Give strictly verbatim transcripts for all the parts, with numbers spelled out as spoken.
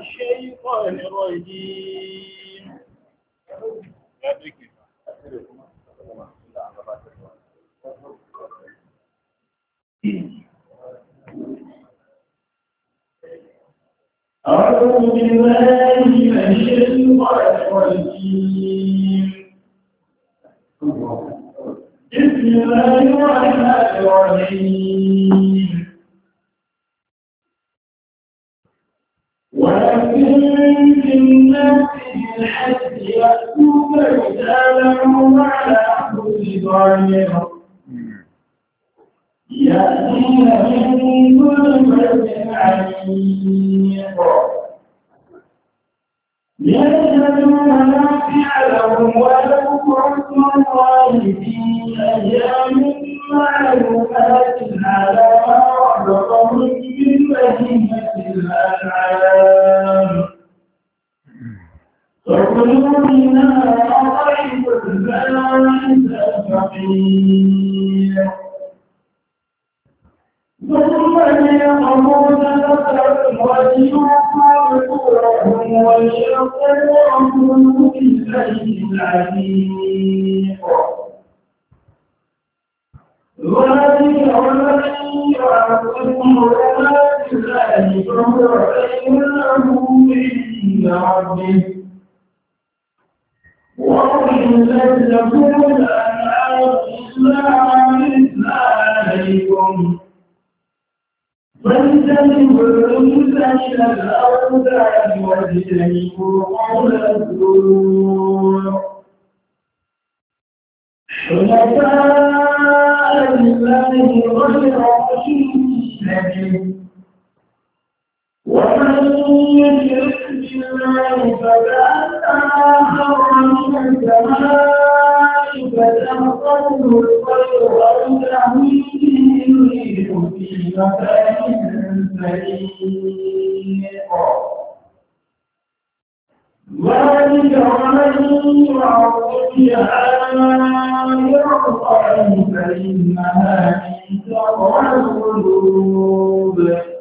الشيطان الرجيم. أعوذ بالله من الشيطان الرجيم. بسم الله الرحمن الرحيم. ولكن في الناس بالحج يأتوك رجالا وعلى كل ضامر يأتين من كل فج عميق يشهدون منافع لهم ويذكروا اسم الله في أيام معلومات على ما رزقهم من بهيمة الأنعام فكلوا منها وأطعموا البائس الفقير ثم ليقضوا تفكرهم وليوفوا أجورهم وليطوفوا بالبيت العتيق ذلك ومن يعظم حرمات الله فهو خير له عند ربه وأحلت لكم الأنعام إلا ما يتلى عليكم فاجتنبوا الرجس من الأوثان واجتنبوا قول الزور حنفاء لله غير مشركين به ومن يشرك بالله فكأنما خر من السماء فتخطفه الطير أو تهوي به الريح في مكان سحيق ذلك ومن يعظم شعائر الله فإنها من تقوى القلوب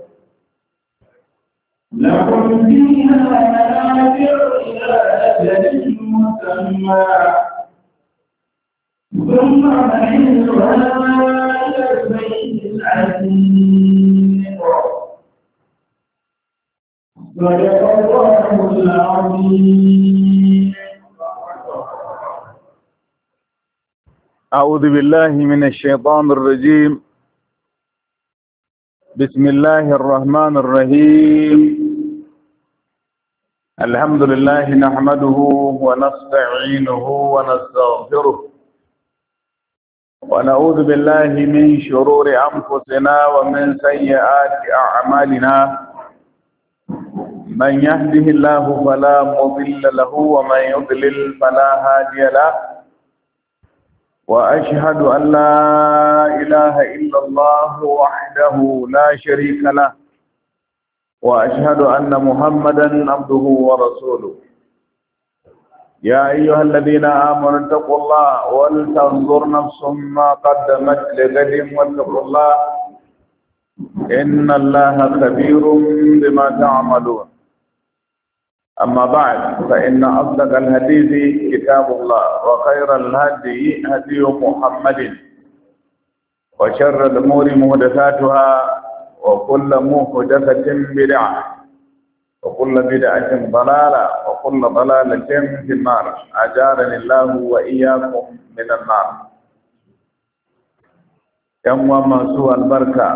لكم فيها منافع إلى أجل مسمى ثم محلها إلى البيت العتيق صدق الله العظيم. أعوذ بالله من الشيطان الرجيم. بسم الله الرحمن الرحيم. الحمد لله نحمده ونستعينه ونستغفره ونعوذ بالله من شرور أنفسنا ومن سيئات أعمالنا من يهده الله فلا مضل له ومن يضلل فلا هادي له وأشهد أن لا إله إلا الله وحده لا شريك له وأشهد أن محمدا عبده ورسوله. يا أيها الذين آمنوا اتقوا الله ولتنظر نفس ما قدمت لغد واتقوا الله إن الله خبير بما تعملون. أما بعد فإن أصدق الحديث كتاب الله وخير الهدي هدي محمد وشر الأمور محدثاتها وكل محدثة بدعة وكل بدعة ضلالة وكل ضلالة في النار أجارني الله وإياكم من النار. يوم مسوى البركة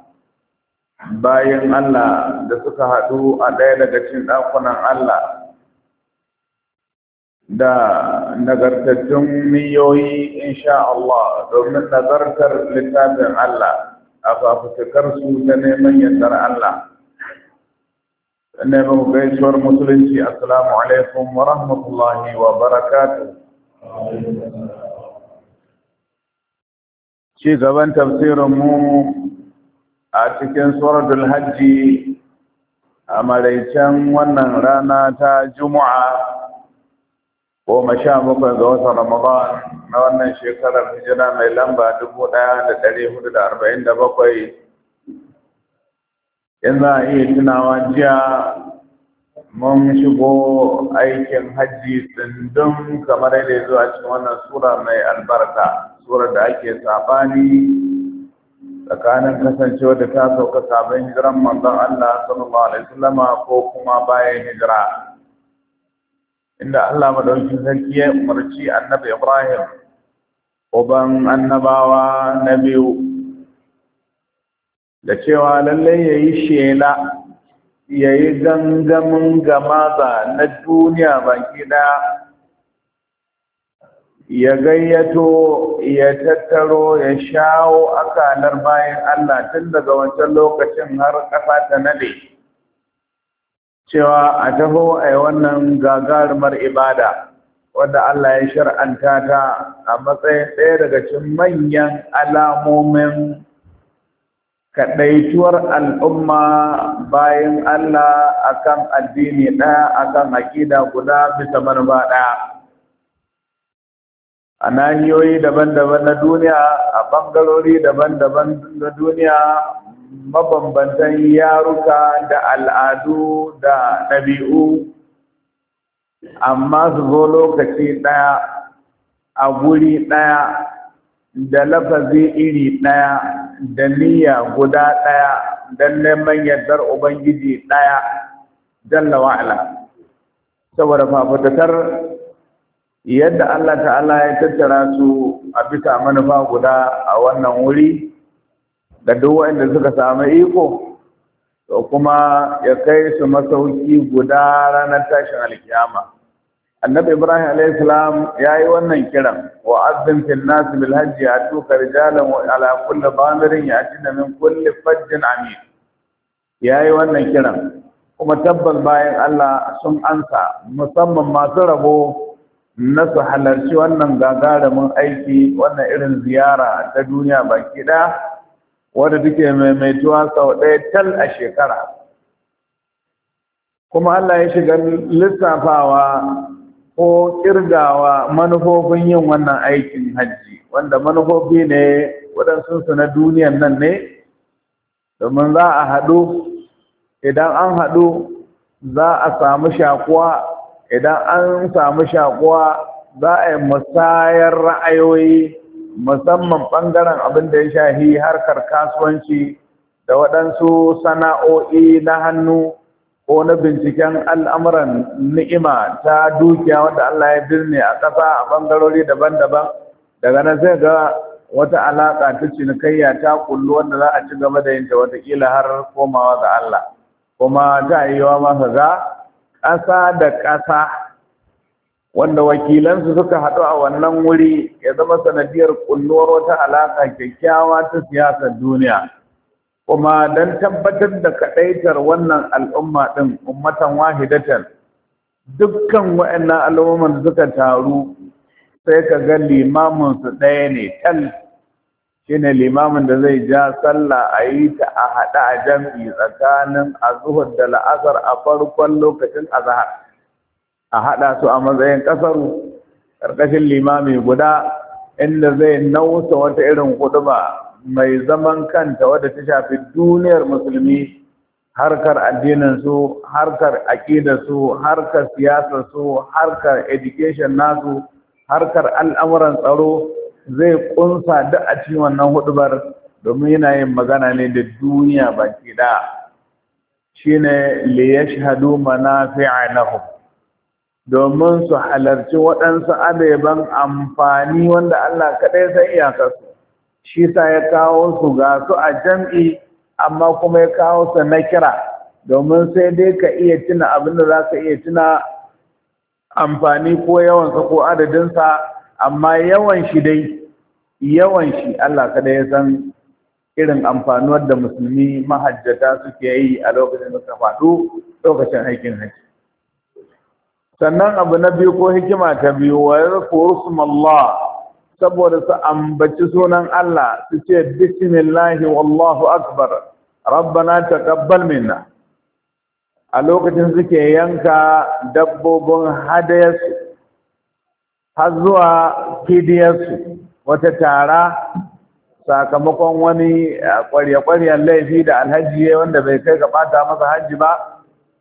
bayan Allah da suka haɗu a ɗaya daga cikin ɗakunan Allah da nagartattun niyoyi insha Allah domin nazartar littafin Allah a fafutukarsu ta neman yardar Allah. Neman gaisuwar musulunci assalamu alaikum wa rahmatullahi wa barakatuh. Ci gaban tafsirinmu a cikin suratul hajji a maraicen wannan rana ta juma'a goma sha bakwai ga watan ramadan na wannan shekarar hijira mai lamba dubu ɗaya da ɗari hudu da arba'in da bakwai in za a iya tunawa jiya mun shigo aikin hajji tsindin kamar yadda zuwa cikin wannan sura mai albarka, surar da ake sabani tsakanin kasancewa da ta sauka sabon hijiran manzon Allah sallallahu alaihi wasallama ko kuma bayan hijira, inda Allah madaukakin sarki ya umarci annabi Ibrahim uban annabawa na biyu da cewa lallai yayi shela yayi gangamin gamaza na duniya baki daya, ya gayyato ya tattaro ya shawo akalar bayan Allah tun daga wancan lokacin har ƙasa ta nade, cewa a taho a yi wannan gagarumar ibada wadda Allah ya shar'anta ta a matsayin ɗaya daga cikin manyan alamomin kaɗaituwar al'umma bayan Allah akan addini ɗaya, akan aƙida guda bisa manufa ɗaya. A nahiyoyi daban-daban na duniya, a ɓangarori daban-daban na duniya, mabambantan yaruka da al'adu da ɗabi'u, amma su zo lokaci ɗaya a guri ɗaya da lafazi iri ɗaya da niyya guda ɗaya don neman yardar Ubangiji ɗaya jalla wa'ala. Saboda fafutakar yadda Allah ta'ala ya tattara su a bisa manufa guda a wannan wuri da duk waɗanda suka samu iko, to kuma ya kai su masauki guda ranar tashin alkiyama. Annabi Ibrahim alayhi salam yayi wannan kiran, wa azzim fil nas bil hajj atuka rijalan wa ala kulli dhamirin yatina min kulli fajjin amin. Yayi wannan kiran kuma tabbas bayan Allah sun ansa, musamman masu rabo na su halarci wannan gagarumin aiki, wannan irin ziyara ta duniya baki ɗaya wadda take maimaituwa sau ɗaya tal a shekara. Kuma Allah ya shiga lissafawa ko kirgawa manufofin yin wannan aikin hajji, wanda manufofi ne waɗansu su na duniyan nan ne, domin za a haɗu, idan an haɗu za a samu shakuwa, idan an samu shakuwa za a yi musayar ra'ayoyi, musamman ɓangaren abin da ya shahi harkar kasuwanci da waɗansu sana'o'i na hannu ko na binciken al'amuran ni'ima ta dukiya wanda Allah ya birne a ƙasa a ɓangarori daban-daban. Daga nan sai ga wata alaƙa ta cinikayya ta kullu wanda za a ci gaba da yin ta watakila har komawa ga Allah. Kuma ta yi yawa masa ga ƙasa da ƙasa wanda wakilansu suka haɗu a wannan wuri ya zama sanadiyar kulluwar wata alaƙa kyakkyawa ta siyasar duniya. Kuma don tabbatar da kaɗaitar wannan al'umma ɗin ummatan wahidatan, dukkan waɗannan al'umman da suka taru sai ka ga limaminsu ɗaya ne tal, shi ne limamin da zai ja sallah a yi ta a haɗa a jam'i tsakanin azuhur da la'asar a farkon lokacin azahar, a haɗa su a matsayin ƙasaru ƙarƙashin limami guda, inda zai nausa wata irin huɗuba mai zaman kanta wadda ta shafi duniyar musulmi, harkar addininsu, harkar aƙidarsu, harkar siyasarsu, harkar education nasu, harkar al'amuran tsaro, zai kunsa duk a cikin wannan hudubar, domin yana yin magana ne da duniya baki ɗaya. Shine li yashhadu manafi'a lahum, domin su halarci waɗansu abeban amfani wanda Allah kaɗai san iyakarsu. Shi sa ya kawo su ga su a jam'i, amma kuma ya kawo su na kira, domin sai dai ka iya tuna abin da za ka iya tuna amfani ko yawansa ko adadinsa, amma yawan shi dai yawan shi Allah kada ya san irin amfanuwar da musulmi mahajjata suke yi a lokacin da suka faɗo lokacin aikin haji. Sannan abu na biyu ko hikima ta biyu, wa yadhkuru ismallah, saboda su ambaci sunan Allah, su ce bismillahi wallahu akbar rabbana taqabbal minna. A lokacin suke yanka dabbobin hadayarsu har zuwa fidiyarsu, wata tara sakamakon wani ƙwarya-ƙwaryan laifi da alhaji wanda bai kai ga ɓata masa hajji ba,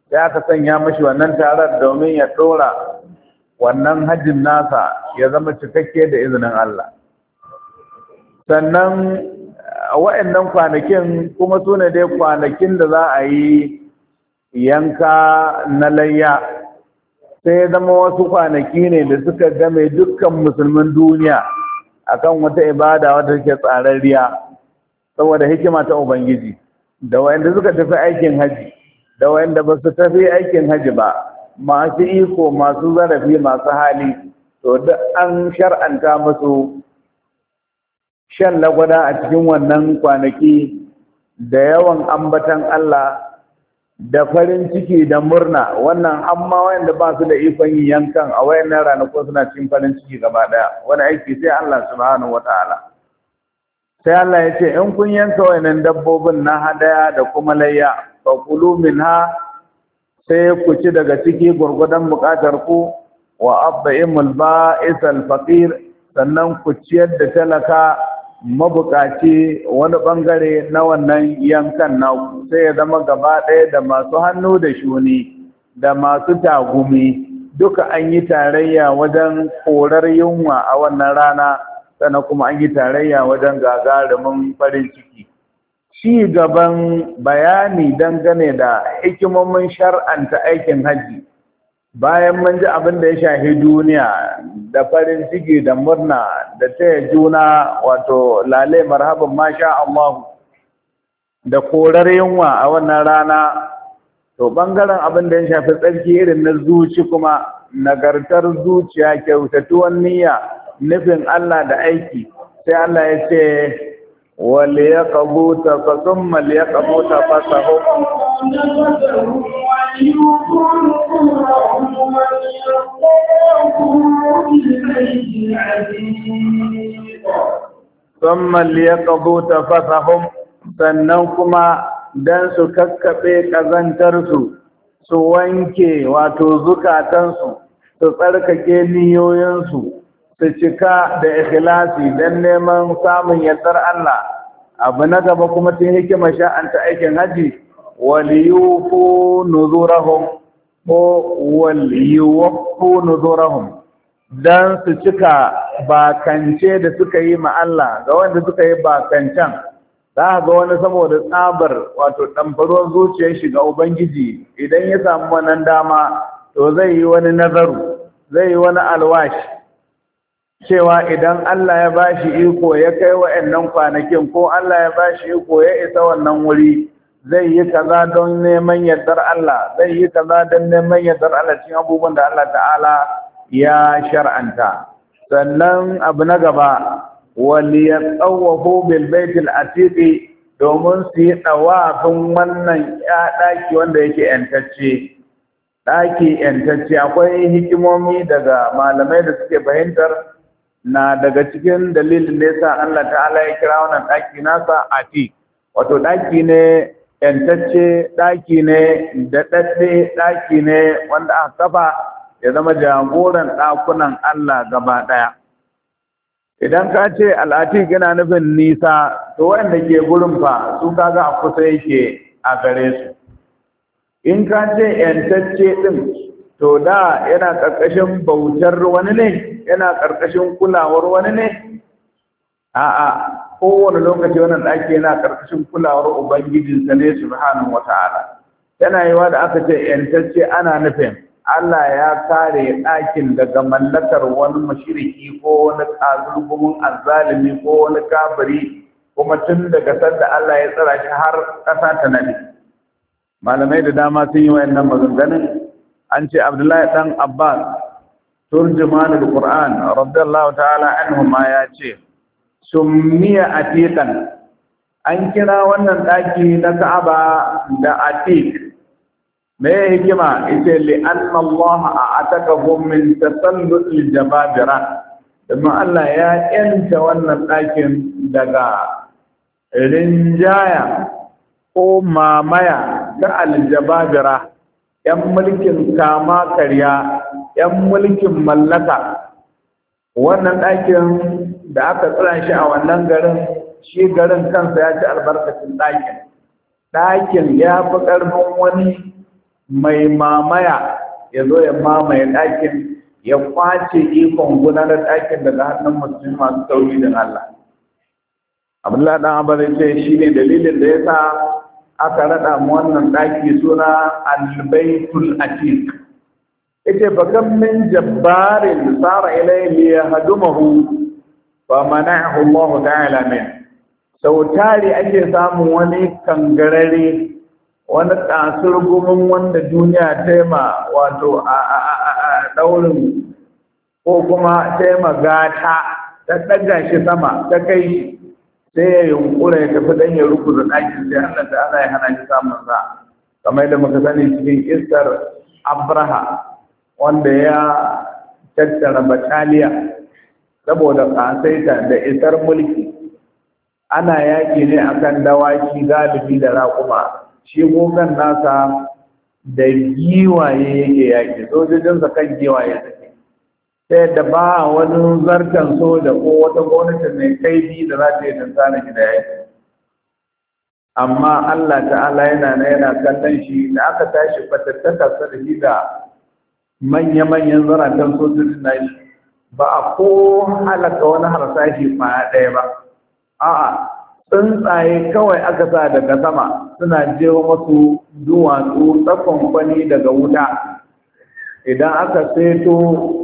sai aka sanya mashi wannan tarar domin ya ɗora wannan hajjin nasa ya zama cikakke da izinin Allah. Sannan a wa'annan kwanakin kuma su ne dai kwanakin da za a yi yanka na layya, sai ya zama wasu kwanaki ne da suka game dukkan musulmin duniya akan wata ibada wadda take tsararriya saboda hikima ta Ubangiji. Da wa'anda suka tafi aikin haji da wa'anda ba su tafi aikin haji ba, masu iko, masu zarafi, masu hali, to duk an shar'anta musu shan lagwada a cikin wannan kwanaki da yawan ambatan Allah da farin ciki da murna. Wannan amma wayanda ba su da ikon yin yankan a wayannan ranaku suna cikin farin ciki gaba daya. Wani aiki sai Allah subhanahu wataala. Sai Allah ya ce in kun yanka wayannan dabbobin na hadaya da kuma layya, fa kulu minha, sai ku ci daga ciki gurgudan bukatar ku, wa at'imul ba'isal faqir, sannan ku ciyar da talaka mabukaci wani bangare na wannan yankan naku. Sai ya zama gaba ɗaya da masu hannu da shuni da masu tagumi duka an yi tarayya wajen korar yunwa a wannan rana, sannan kuma an yi tarayya wajen gagarumin farin ciki. Ci gaban bayani dangane da hikimomin shar'anta aikin hajji, bayan mun ji abin da ya shahi duniya da farin ciki da murna da taya juna, wato lale marhaban masha Allah, da korar yunwa a wannan rana, to bangaren abin da ya shafi tsarki irin na zuci kuma, nagartar zuciya, kyautatuwan niyya, nufin Allah da aiki, sai Allah ya ce wal yaqbu tafasum mal yaqbu tafasahu ثم ليقضوا تفثهم, sannan kuma dan su kakkaɓe ƙazantarsu, su wanke wato zukatansu, su tsarkake niyoyinsu, su cika da ikhlasi don neman samun yardar Allah. Abu na gaba kuma tun hikima sha'anta aikin haji, waliyufu nuzurahum ko waliyufu nuzurahum, dan su cika bakance da suka yi ma Allah. Ga wanda suka yi bakancan, za ga wani saboda tsabar wato ɗamfaruwar zuciyar shi ga Ubangiji, idan ya samu wannan dama to zai yi wani nazaru, zai yi wani alwashi cewa idan Allah ya bashi iko ya kai wa'annan kwanakin, ko Allah ya bashi iko ya isa wannan wuri, zai yi kaza don neman yardar Allah, zai yi kaza don neman yardar Allah cikin abubuwan da Allah ta'ala ya shar'anta. Sannan abu na gaba, wali ya tsawafu bil baitil atiqi, domin su yi ɗawafin wannan ya ɗaki wanda yake ‘yantacce. Ɗaki ‘yantacce akwai hikimomi daga malamai da suke fahimtar na daga cikin dalilin da yasa Allah ta'ala ya kira wannan ɗaki nasa atiq, wato ɗaki ne ‘yantacce, ɗaki ne daɗaɗɗe, ɗaki ne wanda aka kafa ya zama jagoran ɗakunan Allah gaba ɗaya. Idan ka ce al'atik yana nufin nisa, to wanda ke gurin fa su kaga a kusa yake a gare su. In ka ce ‘yantacce ɗin, to da yana ƙarƙashin bautar wani ne, yana ƙarƙashin kulawar wani ne? A'a, kowane lokaci wannan ɗaki yana ƙarƙashin kulawar Ubangijinsa ne subhanahu wata'ala. Yana yiwa da aka ce ‘yantacce ana nufin Allah ya kare ɗakin daga mallakar wani mashiriki ko wani ƙazulgumin azzalimi ko wani kafiri, kuma tun daga sanda Allah ya tsara shi har ƙasa ta nade. Malamai da dama sun yi wayannan maganganun. An ce Abdullahi ɗan Abbas, turjumanul Qur'an radiyallahu ta'ala anhu, ma ya ce summiya atiqan, an kira wannan ɗaki na Ka'aba da atiq. Me hikima? Ita li anna Allah a'atakahu min tasallul jababira, kuma Allah ya yanta wannan ɗakin daga rinjaya ko mamaya ta aljababira, yan mulkin kama karya, yan mulkin mallaka. Wannan ɗakin da aka tsira shi a wannan garin, shi garin kansa ya ci albarkacin ɗakin. Ɗakin ya fi ƙarfin wani mai mamaya ya zo ya mamaye ɗakin ya kwace ikon gudanar ɗakin daga hannun musulmi masu tauhidin Allah. Abdullahi dan Abbas ya ce shi ne dalilin da ya sa aka raɗa mu wannan ɗaki suna al-baitul atiq. Yace fa kam min jabbarin sara ilayhi yahdumahu fa mana'ahu Allah ta'ala min. Sau tari ake samun wani kangarare, wani kasar gumin wanda duniya ta ma wato a daurin ko kuma ta ma gata ta ɗaga shi sama ta kai shi sai ya yunkura ya tafi don ya rukuza ɗakin sai Allah ta'ala ya hana shi samun sa, kamar da muka sani cikin istar Abraha wanda ya tattara bataliya saboda kasaita da isar mulki. Ana yaƙi ne akan dawaki galibi da raƙuma, shi gogon nasa da giwaye yake yaƙi, sojojinsa kan giwaye suke, ta yadda ba wani zartan soja ko wata gwamnati mai kaifi da za ta yi tantanin shi da yaƙi. Amma Allah ta'ala yana na yana kallon shi da aka tashi fatattaka sa da shi da manya-manyan zaratan sojojin nashi, ba a ko halaka wani harsashi kwaya ɗaya ba. A'a, tsuntsaye kawai aka sa daga sama suna jewa masu duwatsu tsakon kwani daga wuta. Idan aka seto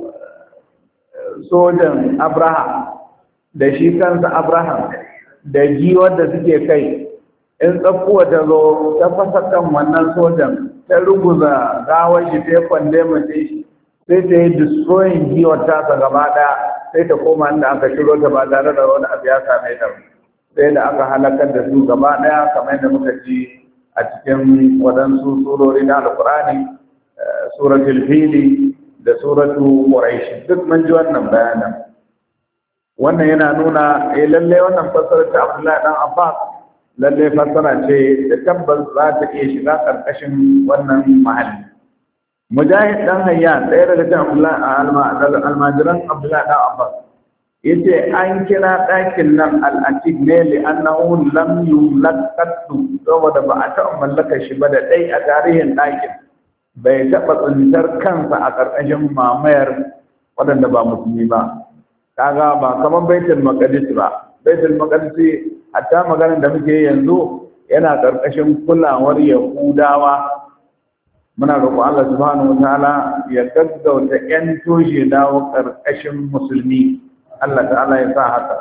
sojan Abraham da shi kansa Abraham da giwar da suke kai, in tsakuwa ta zo ta fasa kan wannan sojan ta ruguza gawar shi ta kwande mace shi sai ta yi destroying giwar tasa gaba ɗaya, sai ta koma inda aka shiro ta ba tare da wani abu ya same ta, sai da aka halakar da su gaba ɗaya kamar yadda muka ji a cikin waɗansu surori na alkurani, suratul fili da suratu quraish, duk mun ji wannan bayanan. Wannan yana nuna eh lalle wannan fasara ta Abdullahi dan Abbas lalle fasara ce da tabbas za ta iya shiga karkashin wannan mahalli. Mujahid dan Hayyan ɗaya daga cikin almajiran Abdullahi dan Abbas yace an kira ɗakin nan al-atiq ne li annahu lam yumlakatu, saboda ba a taɓa mallaka shi ba da ɗai a tarihin ɗakin, bai taɓa tsintar kansa a ƙarƙashin mamayar waɗanda ba musulmi ba. Kaga ba kamar baitul maqdis ba, baitul maqdis hatta maganar da muke yanzu yana ƙarƙashin kulawar Yahudawa. Muna roƙon Allah subhanahu wataala ya gaggauta ƴan toshe dawo ƙarƙashin musulmi. Allah ta'ala ya sa haka.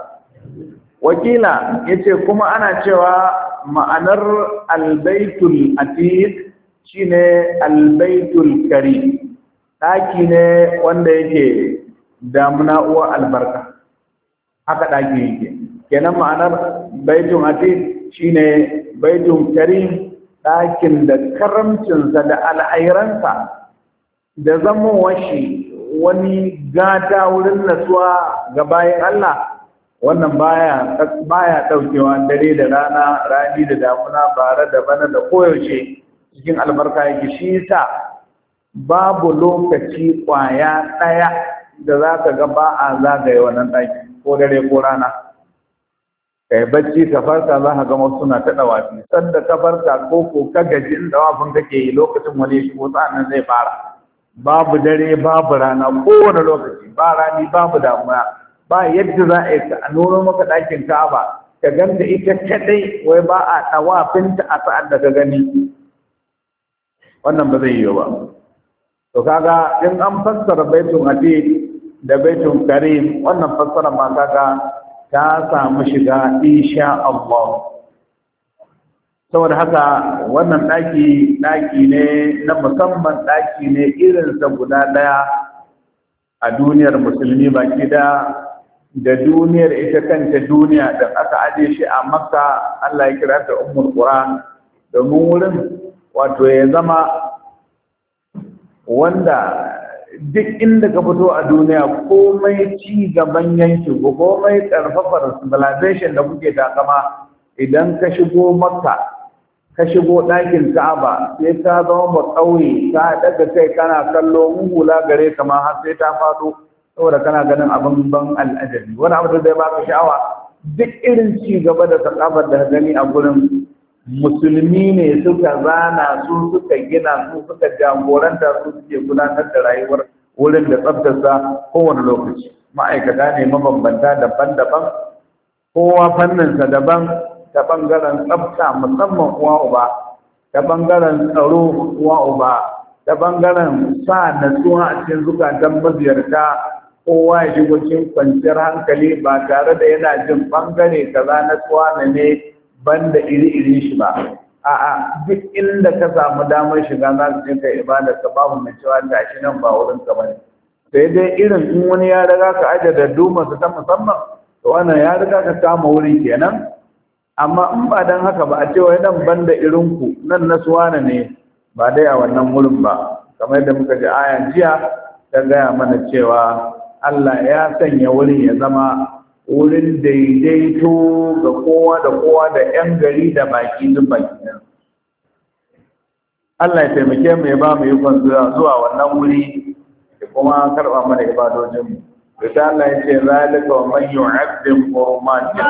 Wakila yace kuma ana cewa ma'anar albaitul atiq shine albaitul karim, daki ne wanda yake damuna uwa albarka, haka daki yake. Kenan ma'anar baitul atiq shine baitul karim, dakin da karamcinsa da al'airansa da zamowar shi wani gata wurin nasuwa ga bayan Allah, wannan baya baya daukewa dare da rana, rani da damuna, bare da bana da koyaushe cikin albarka yake. Shi yasa babu lokaci kwaya daya da zaka ga ba a zagaye wannan daki ko dare ko rana. Kai bacci ka farka za ka ga wasu suna ta dawafi, sanda ka farka ko ko ka gaji in dawafin kake yi lokacin wani shigo tsanan zai fara. Babu dare babu rana, kowane lokaci ba rani babu damuwa, ba yadda za a yi a nuna maka ɗakin Ka'aba ka ganta ita kadai wai ba a tawafinta a sa'ad da ka gani, wannan ba zai yi ba. To kaga in an fassara baitul atiq da baitul karim, wannan fassara ma kaga ta samu shiga insha Allah. Saboda haka wannan ɗaki ɗaki ne na musamman, ɗaki ne irinsa guda ɗaya a duniyar musulmi baki da da duniyar ita kanta duniya da aka aje shi a Makka. Allah ya kira ta Ummul Qura domin wurin wato ya zama wanda duk inda ka fito a duniya komai ci gaban yanki ko komai karfafar civilization da kuke takama, idan ka shigo Makka ka shigo ɗakin Ka'aba sai ta zama ba ƙauye, ka daga kai kana kallo hula gare ka ma har sai ta faɗo, saboda kana ganin abin ban al'ajabi. Wani abu da zai baka sha'awa, duk irin ci gaba da sakafar da gani a gurin musulmi ne suka zana su suka gina su suka jagoranta su suke gudanar da rayuwar wurin da tsaftarsa kowane lokaci ma'aikata ne mabambanta daban-daban kowa fanninsa daban ta ɓangaren tsafta musamman uwa uba ta ɓangaren tsaro uwa uba ta ɓangaren sa natsuwa a cikin zukatan maziyarta kowa ya shigo cikin kwanciyar hankali ba tare da yana jin ɓangare kaza natsuwa ne banda iri-iri shi ba a'a duk inda ka samu damar shiga za su je ka ibada ka babu mai cewa tashi nan ba wurin ka bane sai dai irin in wani ya riga ka aje da duma su ta musamman to wannan ya riga ka kama wuri kenan amma in ba dan haka ba a ce wai nan banda irin ku nan na suwana ne ba dai a wannan wurin ba kamar yadda muka ji aya jiya ta gaya mana cewa Allah ya sanya wurin ya zama wurin daidaito ga kowa da kowa da 'yan gari da baki duk baki Allah ya taimake mu ya ba mu ikon zuwa wannan wuri da kuma karɓa mana ibadojinmu. Da Allah ya ce zalika wa man yu'azzim hurumatin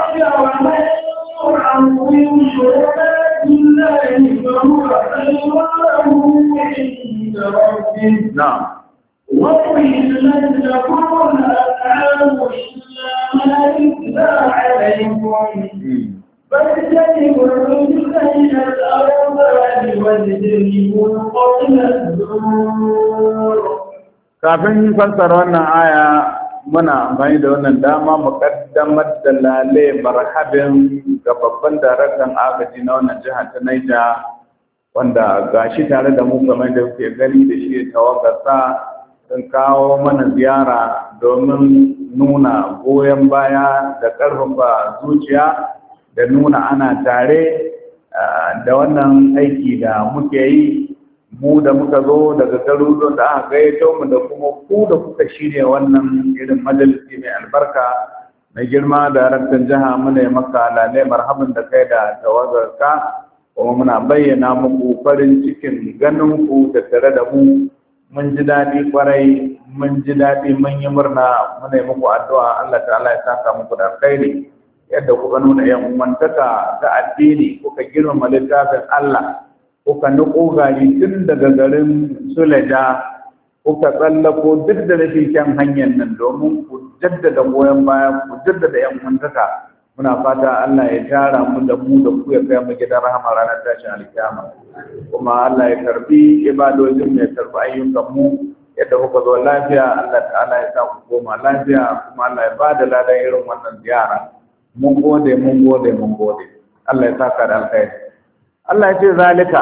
Allah. Na'am. وَأُحِلَّتْ لَكُمُ الْأَنْعَامُ إِلَّا مَا يُتْلَىٰ عَلَيْكُمْ فَاجْتَنِبُوا الرِّجْسَ مِنَ الْأَوْثَانِ وَاجْتَنِبُوا قَوْلَ الزُّورِ. Kafin fassara wannan aya muna amfani da wannan dama mu kaddamar da lale marhabin ga babban daraktan agaji na wannan jiha ta Niger wanda gashi tare da mu kamar da kuke gani da shi tawagarsa sun kawo mana ziyara domin nuna goyon baya da ƙarfafa zuciya da nuna ana tare da wannan aiki da muke yi mu da muka zo daga garuruwan da aka gayyato mu da kuma ku da kuka shirya wannan irin majalisi mai albarka mai girma da rantan jiha muna yi maka lalai marhaban da kai da tawagarka kuma muna bayyana muku farin cikin ganin ku da tare da mu mun ji daɗi kwarai mun ji daɗi mun yi murna muna yi muku addu'a Allah ta'ala ya saka muku da alkhairi yadda kuka nuna yan uwantaka ta addini kuka girmama littafin Allah kuka nuko gari tun daga garin Suleja kuka tsallako duk da rashin kyan hanyar nan domin ku jaddada goyon baya ku jaddada yan uwantaka muna fata Allah ya tara mu da mu da ku ya kai mu gidan rahama ranar tashin alkiyama kuma Allah ya karbi ibadojin mu ya karbi ayyukan mu yadda kuka zo lafiya Allah ta'ala ya sa ku koma lafiya kuma Allah ya bada ladan irin wannan ziyara mun gode mun gode mun gode Allah ya saka da alkhairi Allah ya ce zalika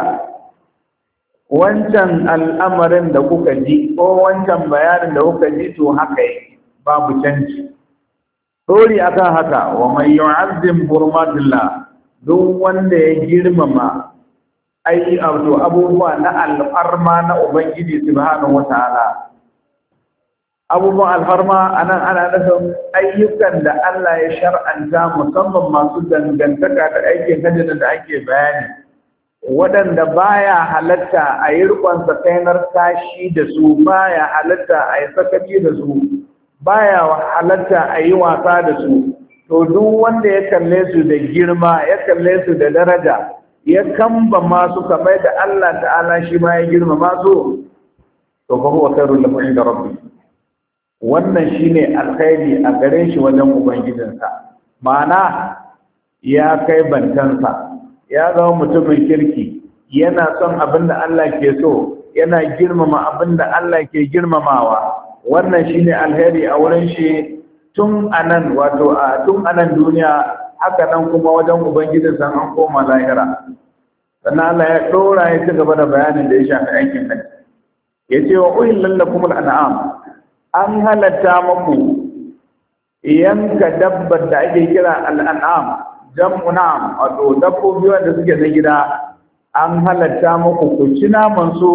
wancan al'amarin da kuka ji ko wancan bayanin da kuka ji to haka yake babu canji Dori akan haka wa man yu'azzim hurmatillah duk wanda ya girmama ai wato abubuwa na alfarma na ubangiji subhanahu wataala abubuwan alfarma anan ana nufin ayyukan da Allah ya shar'anta musamman masu dangantaka da aikin hajji da ake bayani waɗanda baya halatta a yi rikon sakainar tashi da su baya halatta a yi sakaci da su baya halatta a yi wasa da su to duk wanda ya kalle su da girma ya kalle su da daraja ya kamba masu kamar da Allah ta'ala shi ma ya girma masu to fa huwa khairul lahu inda rabbi wannan shine alkhairi a gare shi wajen ubangijinsa ma'ana ya kai bantansa ya zama mutumin kirki yana son abin da Allah ke so yana girmama abin da Allah ke girmamawa wannan shine alheri a wurin shi tun anan wato a tun anan duniya haka nan kuma wajen ubangijin san an koma lahira sannan Allah ya dora ya ci gaba da bayanin da ya shafi aikin nan yace wa uhillal lakum al'am an halatta muku yanka dabbar da ake kira al'an'am jam'u na'am wato dabbobi wanda suke na gida an halatta muku ku ci naman su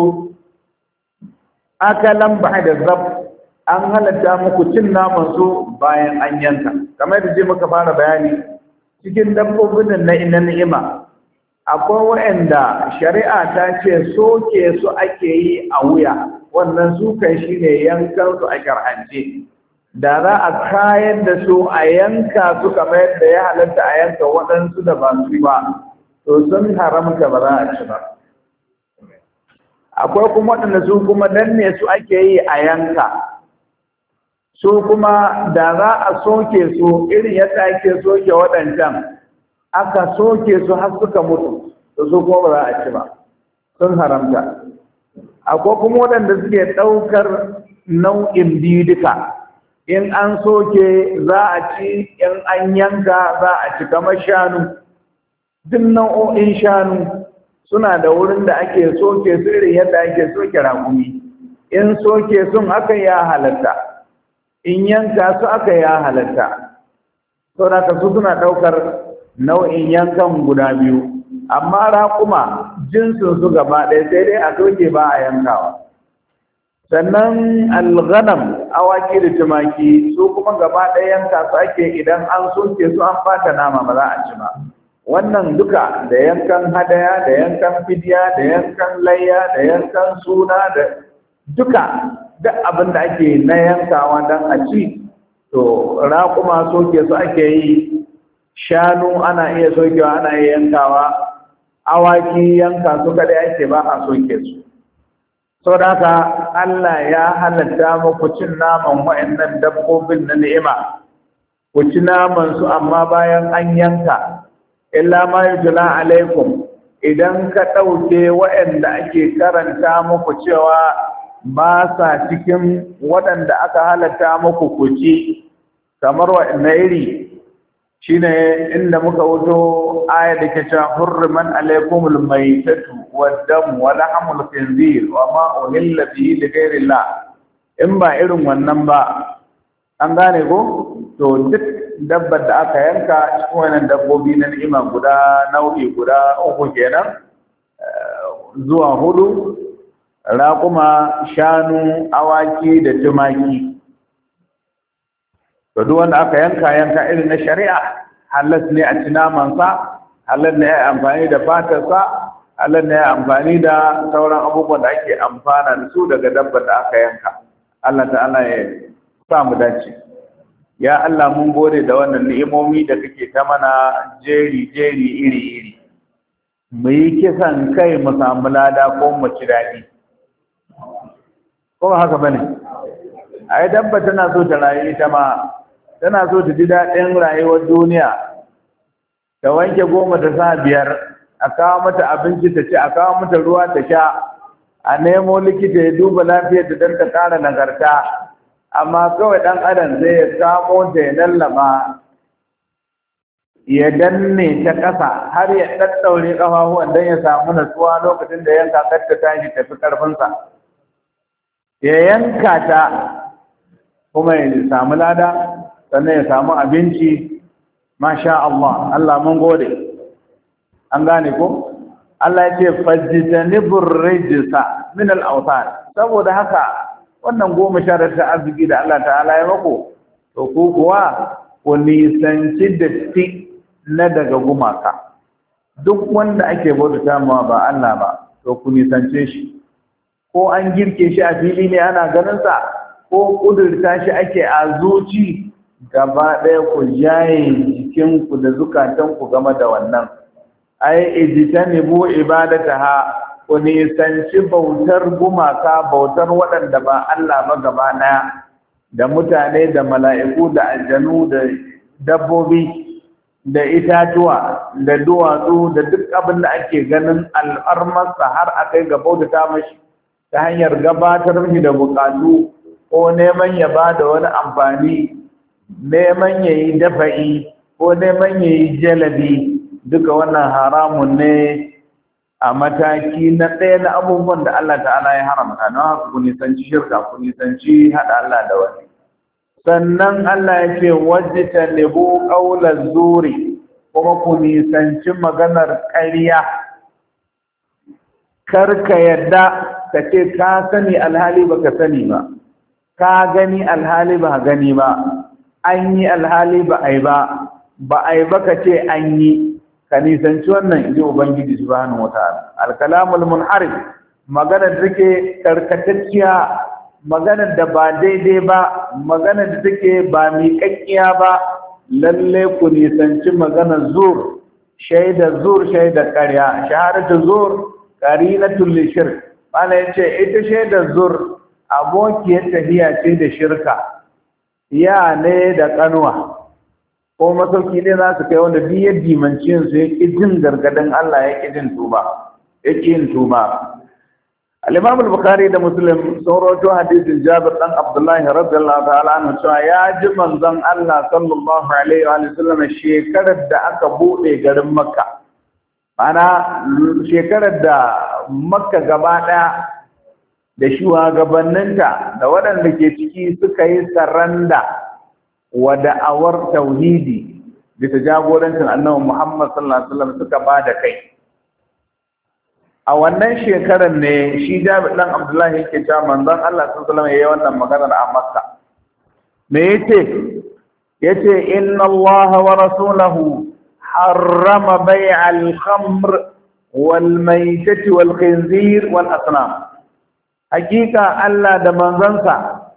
akalan ba'da zab an halatta muku cin naman su bayan an yanka kamar da je muka fara bayani cikin dabbobin na ina ni'ima akwai waɗanda shari'a ta ce soke su ake yi a wuya wannan sukan shine yankan su a shar'ance da za a kayar da su a yanka su kamar yadda ya halatta a yanka waɗansu da ba su ba to sun haramta ba za a ci ba. Akwai kuma waɗanda su kuma danne su ake yi a yanka, su kuma da za a soke su irin yadda ake soke waɗancan, aka soke su har suka mutu, to su kuma ba za a ci ba, sun haramta. Akwai kuma waɗanda suke ɗaukar nau'in biyu duka, in an soke za a ci, in an yanka za a ci, kamar shanu. Duk nau'o'in shanu suna da wurin da ake soke su irin yadda ake soke raƙumi. In soke sun aka ya halatta, in yanka su aka ya halatta. Sau da su suna ɗaukar nau'in yankan guda biyu, amma raƙuma jinsin su gaba ɗaya sai dai a soke ba a yankawa. Sannan alghanam awaki da tumaki su kuma gaba ɗaya yanka su ake, idan an soke su an fata nama ba za a ci ba. Wannan duka da yankan hadaya, da yankan fidiya, da yankan layya, da yankan suna, da duka duk abin da ake na yankawa don a ci, to raƙuma soke su ake yi, shanu ana iya sokewa ana iya yankawa, awaki yanka su kadai ake ba a soke su. Sau da haka Allah ya halatta muku cin naman wa'annan dabbobin na ni'ima, ku ci naman su amma bayan an yanka. Illa ma yutla alaikum, idan ka ɗauke waɗanda ake karanta muku cewa ba sa cikin waɗanda aka halatta muku kuci, kamar waɗanda iri shine inda muka wuto aya da ke cewa hurriman alaikumul maitatu waddam wa lahmul khinzir wa ma uhilla bihi li ghayrillah. In ba irin wannan ba, an gane ko, to duk dabbar da aka yanka cikin wannan dabbobi na ni'ima guda nau'i guda uku kenan zuwa hudu, raƙuma, shanu, awaki da tumaki. To duk wanda aka yanka yanka irin na shari'a, halas ne a ci namansa, halas ne a amfani da fatarsa, halas ne a amfani da sauran abubuwan da ake amfana da su daga dabbar da aka yanka. Allah ta'ala ya sa mu dace. Ya Allah mun gode da wannan ni'imomi da kake ta mana jeri jeri iri iri. Mu yi kisan kai mu samu lada ko mu ci daɗi. Ko haka bane? Ai dabba tana so ta rayu ita ma, tana so ta ji daɗin rayuwar duniya. Ta wanke goma ta sa biyar, a kawo mata abinci ta ci, a kawo mata ruwa ta sha, a nemo likita ya duba lafiyar ta don ta ƙara nagarta. Amma kawai ɗan adam zai ya samo ta ya lallaba, ya danne ta ƙasa har ya ɗaɗɗaure ƙafafuwan don ya samu natsuwa lokacin da yanka kar ta tashi tafi ƙarfinsa. Ya yanka ta kuma ya samu lada, sannan ya samu abinci. Masha Allah, Allah mun gode. An gane ko? Allah ya ce fajjitanibur rijsa min al-awtan. Saboda haka wannan goma sha ta arziki da Allah ta'ala ya mako, to ku kuwa ku nisanci datti na daga gumaka. Duk wanda ake bauta ma ba Allah ba, to ku nisance shi. Ko an girke shi a fili ne ana ganin sa, ko kudurta shi ake a zuci, gaba ɗaya ku jaye jikinku da zukatanku game da wannan. Ai ijtanibu ibadataha, ku nisanci bautar gumaka, bautar waɗanda ba Allah ba gaba ɗaya, da mutane da mala'iku da aljanu da dabbobi da itatuwa da duwatsu da duk abin da ake ganin al'armarsa har a kai ga bautata mashi ta hanyar gabatar mashi da bukatu ko neman ya ba da wani amfani, neman ya yi dafa'i ko neman ya yi jalabi. Duka wannan haramun ne a mataki na ɗaya na abubuwan da Allah ta'ala ya haramta. Don haka ku nisanci shirka, ku nisanci haɗa Allah da wani. Sannan Allah ya ce wajita nebo ƙaular zuri, kuma ku nisanci maganar ƙarya. Karka yadda ka ce ka sani alhali ba ka sani ba, ka gani alhali ba gani ba, an yi alhali ba a yi ba, ba a yi ba ka ce an yi. Ka nisanci wannan inji Ubangiji subhanahu wataala. Al-kalamul munharif, maganar da take karkatacciya, maganar da ba daidai ba, maganar da take ba miƙaƙƙiya ba, lalle ku nisanci maganar zur, shaidar zur shaidar ƙarya. Shahadatu zur qarinatul lishirk. Ana yace ita shaidar zur abokiyar tafiya ce da shirka, ya ne da kanuwa ko masauki ne za su kai wanda duk ya dimancin su yake jin gargadin Allah yake jin tuba yake yin tuba. Al-Imam al-Bukhari da Muslim sun rawaito hadisin Jabir dan Abdullah radiyallahu ta'ala anhu cewa ya ji manzon Allah sallallahu alaihi wa sallam shekarar da aka bude garin Makka. Ana shekarar da Makka gaba daya da shugabanninta da waɗanda ke ciki suka yi saranda wa da'awar tauhidi bisa jagorancin Annabi Muhammad sallallahu alaihi wasallam suka bada kai. A wannan shekarar ne shi Jabir dan Abdullah yake cewa manzon Allah sallallahu alaihi wasallam yayi wannan maganar a Makka. Me yace? Yace inna Allah wa rasulahu harrama bay'al khamr wal maytati wal khinzir wal asnam. Hakika Allah da manzansa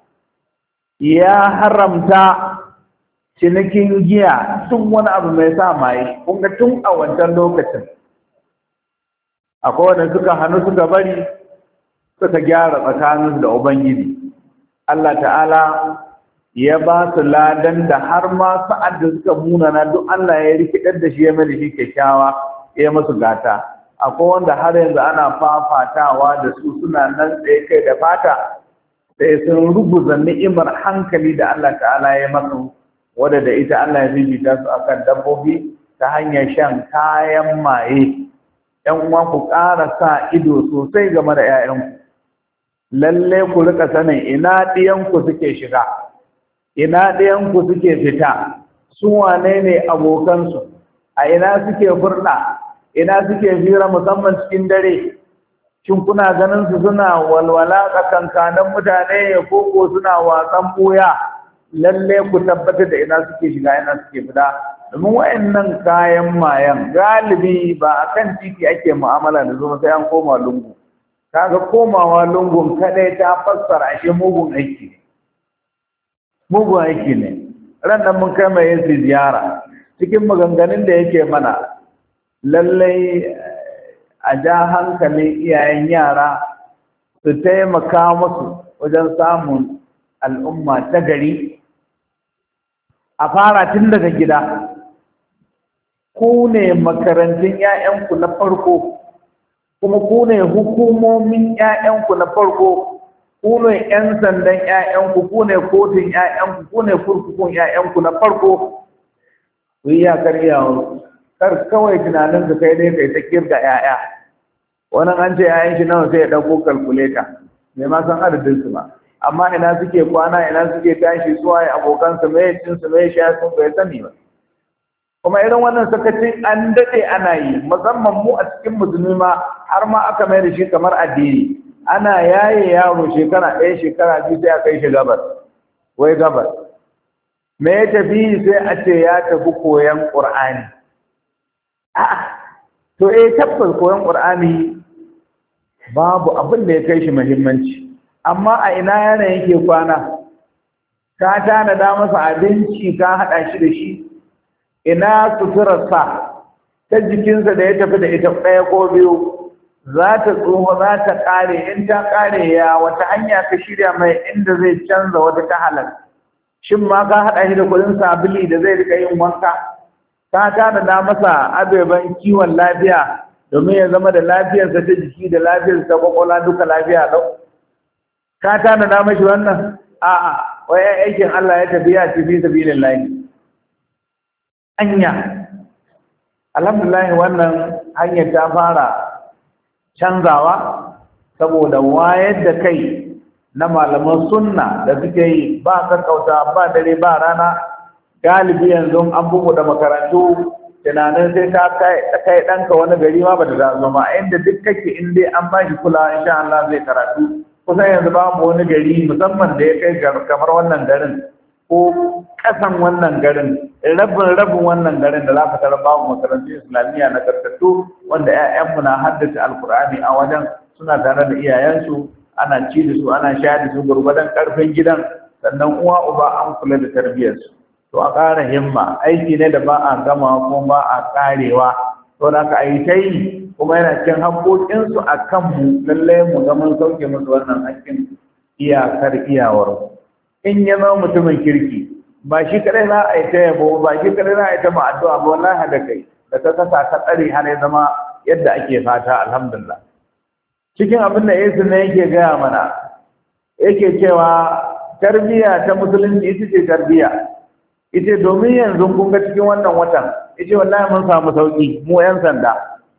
ya haramta cinikin giya tun wani abu mai sa maye. Kun ga tun a wancan lokacin akwai wanda suka hannu suka bari suka gyara tsakaninsu da Ubangiji. Allah ta'ala ya ba su ladan da har ma sa'ad da suka munana duk Allah ya rikidar da shi ya mai shi kyakkyawa ya masu gata. Akwai wanda har yanzu ana fafatawa da su suna nan tsaye kai da fata sai sun ruguza ni'imar hankali da Allah ta'ala ya masu, wadda da ita Allah ya bibita su akan dabbobi ta hanyar shan kayan maye. ‘Yan uwa ku ƙara sa ido sosai game da ‘ya'yanku, lalle ku rika sanin ina ɗiyanku suke shiga, ina ɗiyanku suke fita, su wane ne abokansu, a ina suke furɗa, ina suke fira musamman cikin dare. Shin kuna ganin su suna walwala tsakankanin mutane ko ko suna wasan ɓuya? Lalle ku tabbatar da ina suke shiga, ina suke fita. Domin wa'annan kayan mayan galibi ba a kan titi ake mu'amala da zuwa sai an koma lungu. Kaga komawa lungun kadai ta fassara ashe mugun aiki ne. Mugun aiki ne. Ran nan mun kai mai yin ziyara. Cikin maganganun da yake mana, lallai a ja hankalin iyayen yara su taimaka musu wajen samun al'umma ta gari. A fara tun daga gida. Ku ne makarantun ‘ya'yanku na farko, kuma ku ne hukumomin ‘ya'yanku na farko, ku ne ‘yan sandan ‘ya'yanku, ku ne kotun ‘ya'yanku, ku ne kurkukun ‘ya'yanku na farko. Ku yi yakar yawon, kar kawai tunanin ka kai dai kai ta kirga ‘ya'ya. Wani an ce ‘ya'yan shi nawa sai ya ɗauko kalkuleta, mai ma san adadin su ba. Amma ina suke kwana, ina suke tashi, suwaye abokansu, mai cin su, mai sha sun bai sani ba. Kuma irin wannan sakacin an daɗe ana yi, musamman mu a cikin musulmi ma har ma aka mai da shi kamar addini. Ana yaye yaro shekara ɗaya shekara biyu sai a kai shi gabar, wai gabar. Me ya tafi sai a ce ya tafi koyan ƙur'ani. A'a, to eh tabbas koyan ƙur'ani babu abin da ya kai shi muhimmanci. Amma a ina yana yake kwana? Ka tanada masa abinci ka haɗa shi da shi? Ina suturarsa ta jikinsa da ya tafi da ita ɗaya ko biyu, za ta tsoho za ta ƙare, in ta ƙare ya wata hanya ka shirya mai inda zai canza wata ta halal. Shin ma ka haɗa shi da kuɗin sabili da zai rika yin wanka? Ka tanada masa abeban kiwon lafiya domin ya zama da lafiyarsa ta jiki da lafiyarsa ta kwakwalwa duka lafiya ɗau? Ka tanada mashi wannan? A'a, wai aikin Allah ya tafi ya tafi sabilin lahi. Hanya, alhamdulillah wannan hanyar ta fara canzawa saboda wayar da kai na malaman sunna da suke yi ba kakkauta ba dare ba rana. Galibi yanzu an bugu da makarantu tunanin sai ta kai ɗanka wani gari ma ba da zama inda duk kake in dai an ba shi kula insha Allah zai karatu. Kusan yanzu babu wani gari musamman da ya kai kamar wannan garin ko ƙasan wannan garin, rabin rabin wannan garin da za ka tarar babu makarantun islamiyya na karkatu wanda 'ya'yanmu na haddace alkur'ani a wajen, suna tare da iyayensu, ana ci da su ana sha da su gurgudan ƙarfin gidan, sannan uwa uba an kula da tarbiyyarsu. To a ƙara himma, aiki ne da ba a gama ko ba a ƙarewa. to da ka yi ta yi kuma yana cikin haƙoƙinsu a kanmu lallai mu ga mun sauke musu wannan haƙƙin iyakar iyawar. In ya zama mutumin kirki ba shi kadai za a yi ta yabo ba shi kadai za a yi ta ma'addu'a ba wallahi da kai da ka kasa ka tsare har ya zama yadda ake fata alhamdulillah. Cikin abin da Yesu ne yake gaya mana yake cewa tarbiyya ta musulunci ita ce tarbiyya. Ita domin yanzu kun ga cikin wannan watan ita wallahi mun samu sauki mu yan sanda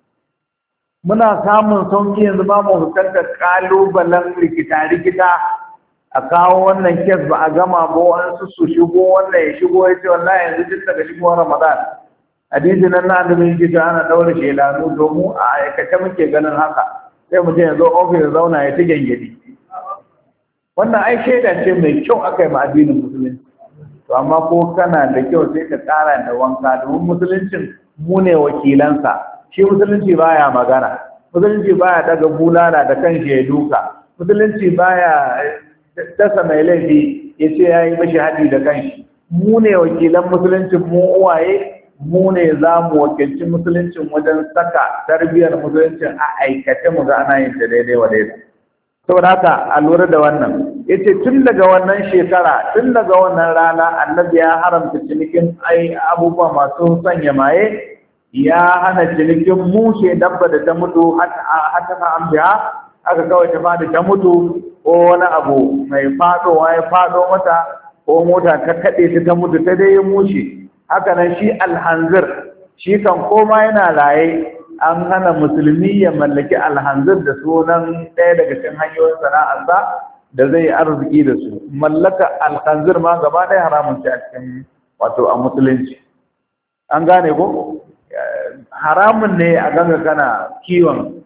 muna samun sauki yanzu ba mu fuskantar kalubalen rikita-rikita a kawo wannan kes ba a gama ba wasu su shigo wannan ya shigo ya ce wallahi yanzu duk daga shigowar Ramadan hadisi nan na annabi yake ta ana daura shelanu domin a aikace muke ganin haka sai mutum ya zo ofis ya zauna ya ta gengedi wannan ai shaida ce mai kyau aka yi ma addinin musulunci to amma ko kana da kyau sai ka ƙara da wanka domin musuluncin mu ne wakilansa shi musulunci baya magana musulunci baya daga bulala da kan shi ya duka musulunci baya dasa mai laifi ya ce ya yi mashi haɗi da kanshi mu ne wakilan musuluncin mu uwaye mu ne za mu wakilci musuluncin wajen saka tarbiyyar musuluncin a aikace mu ga ana yin ta daidai wa daidai saboda haka a lura da wannan ya ce tun daga wannan shekara tun daga wannan rana annabi ya haramta cinikin ai abubuwa masu sanya maye ya hana cinikin mushe dabba da ta mutu hata ka an biya aka kawai ta fada ta mutu ko wani abu mai fadowa ya fado mata ko mota ta kaɗe ta ta mutu ta dai mushe haka nan shi alhanzir shi kan koma yana raye an hana musulmi ya mallaki alhanzir da sunan ɗaya daga cikin hanyoyin sana'arsa da zai arziki da su mallaka alhanzir ma gaba ɗaya haramun ce a cikin wato a musulunci an gane ko haramun ne a ganga kana kiwon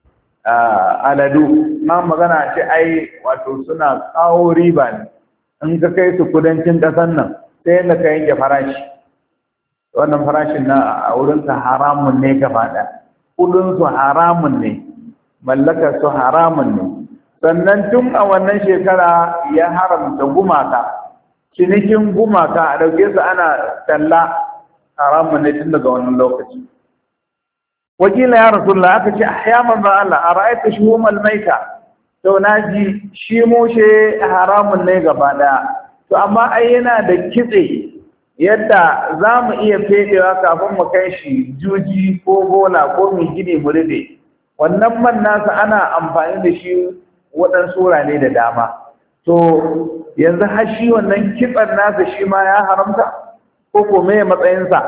aladu ma magana ce ai wato suna kawo riba ne in ka kai su kudancin ƙasar nan sai yadda ka yanke farashi wannan farashin na a wurinka haramun ne gaba ɗaya kudinsu haramun ne mallakar su haramun ne sannan tun a wannan shekara ya haramta gumaka cinikin gumaka a ɗauke su ana talla haramun ne tun daga wannan lokaci wakila ya rasulullah aka ce ya manzo Allah a ra'ayta shuhumal maita to naji shi mushe haramun ne gaba ɗaya to amma ai yana da kitse yadda za mu iya fedewa kafin mu kai shi juji ko bola ko mai gini mu rube wannan man nasa ana amfani da shi waɗansu wurare da dama to yanzu har shi wannan kitsan nasa shi ma ya haramta ko ko me matsayinsa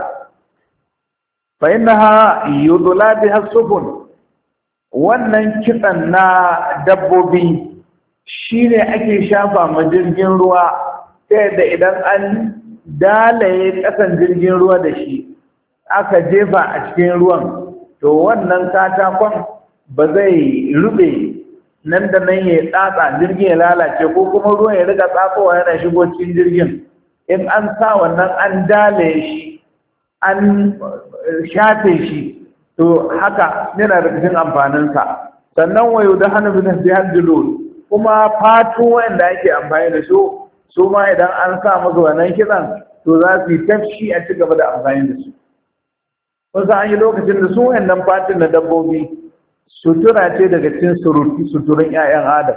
fa innaha yudla biha sufun wannan kitsan na dabbobi shine ake shafa ma jirgin ruwa ta yadda idan an dalaye kasan jirgin ruwa da shi aka jefa a cikin ruwan to wannan katakon ba zai rube nan da nan ya tsatsa jirgin ya lalace ko kuma ruwan ya riga tsatsowa yana shigo cikin jirgin in an sa wannan an dalaye shi an shafe shi to haka yana da cikin amfaninsa sannan wayo da hannu bin jihar jilol kuma fatu wanda ake amfani da su su ma idan an sa musu wannan kitsan to za su yi tafshi a ci gaba da amfani da su wasu an yi lokacin da su wannan fatin na dabbobi sutura ce daga cikin suturin 'ya'yan adam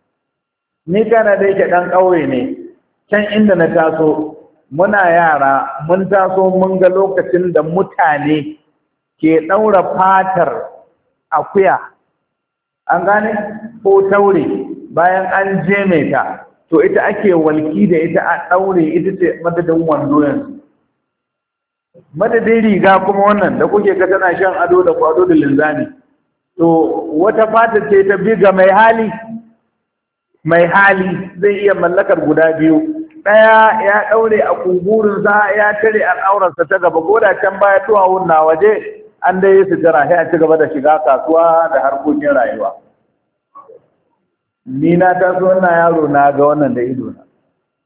ni kana da yake ɗan ƙauye ne can inda na taso muna yara mun taso mun ga lokacin da mutane ke ɗaura fatar akuya an gane ko taure bayan an jeme ta to ita ake walki da ita a ɗaure ita ce madadin wando yanzu madadin riga kuma wannan da kuke ga tana shan ado da kwado da linzami to wata fata ce ta biga mai hali mai hali zai iya mallakar guda biyu ɗaya ya ɗaure a kungurinsa ya tare al'aurarsa ta gaba ko da can baya tuwawun na waje an dai yi sutura sai a ci gaba da shiga kasuwa da harkokin rayuwa ni na taso wannan yaro na ga wannan da ido na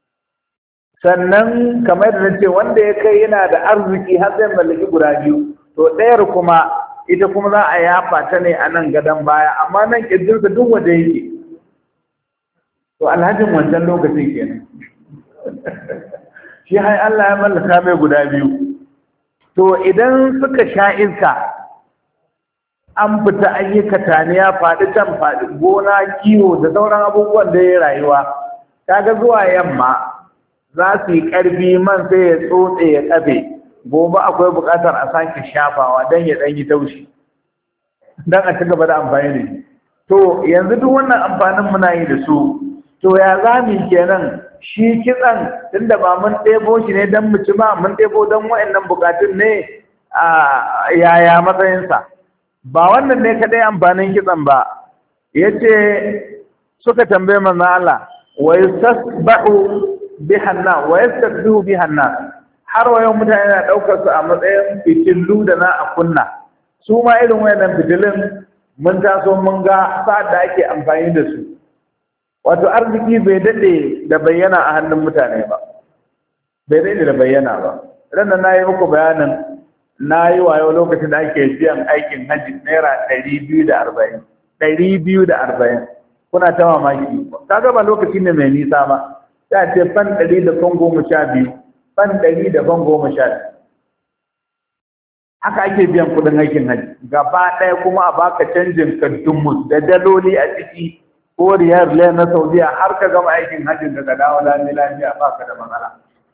sannan kamar da nace wanda ya kai yana da arziki har zai mallaki guda biyu to ɗayar kuma ita kuma za a yafa ta ne a nan gadon baya amma nan kirjinsa duk wanda yake to alhajin wancan lokacin kenan shi hai Allah ya mallaka mai guda biyu to idan suka sha iska an fita an yi kataniya faɗi can faɗi gona kiwo da sauran abubuwan da ya rayuwa kaga zuwa yamma za su yi ƙarfi man sai ya tsotse ya ƙafe gobe akwai buƙatar a sake shafawa don ya ɗan yi taushi don a ci gaba da amfani da shi to yanzu duk wannan amfanin muna yi da su to ya za mu kenan shi kitsan tunda ba mun ɗebo shi ne don mu ci ba mun ɗebo don wa'annan buƙatun ne a yaya matsayinsa ba wannan ne kaɗai amfanin kitsan ba ya ce suka tambaye manzo Allah wa yastasbahu bihanna wa yastasbihu bihanna har wayo mutane na ɗaukar su a matsayin fitilu da na a kunna su ma irin wayannan fitilun mun taso mun ga sa'ad da ake amfani da su wato arziki bai daɗe da bayyana a hannun mutane ba bai daɗe da bayyana ba ranar na yi muku bayanin na yi wayo lokacin da ake biyan aikin hajji naira ɗari biyu da arba'in ɗari biyu da arba'in kuna ta mamaki kaga ba lokaci ne mai nisa ba ya ce fan ɗari da fan goma sha biyu fan ɗari da fan goma sha biyu haka ake biyan kuɗin aikin hajji gaba ɗaya kuma a baka canjin kaddumus da daloli a ciki ko riyar riyar na saudiya har ka gama aikin hajjin daga dawo lami lafiya ba ka da matsala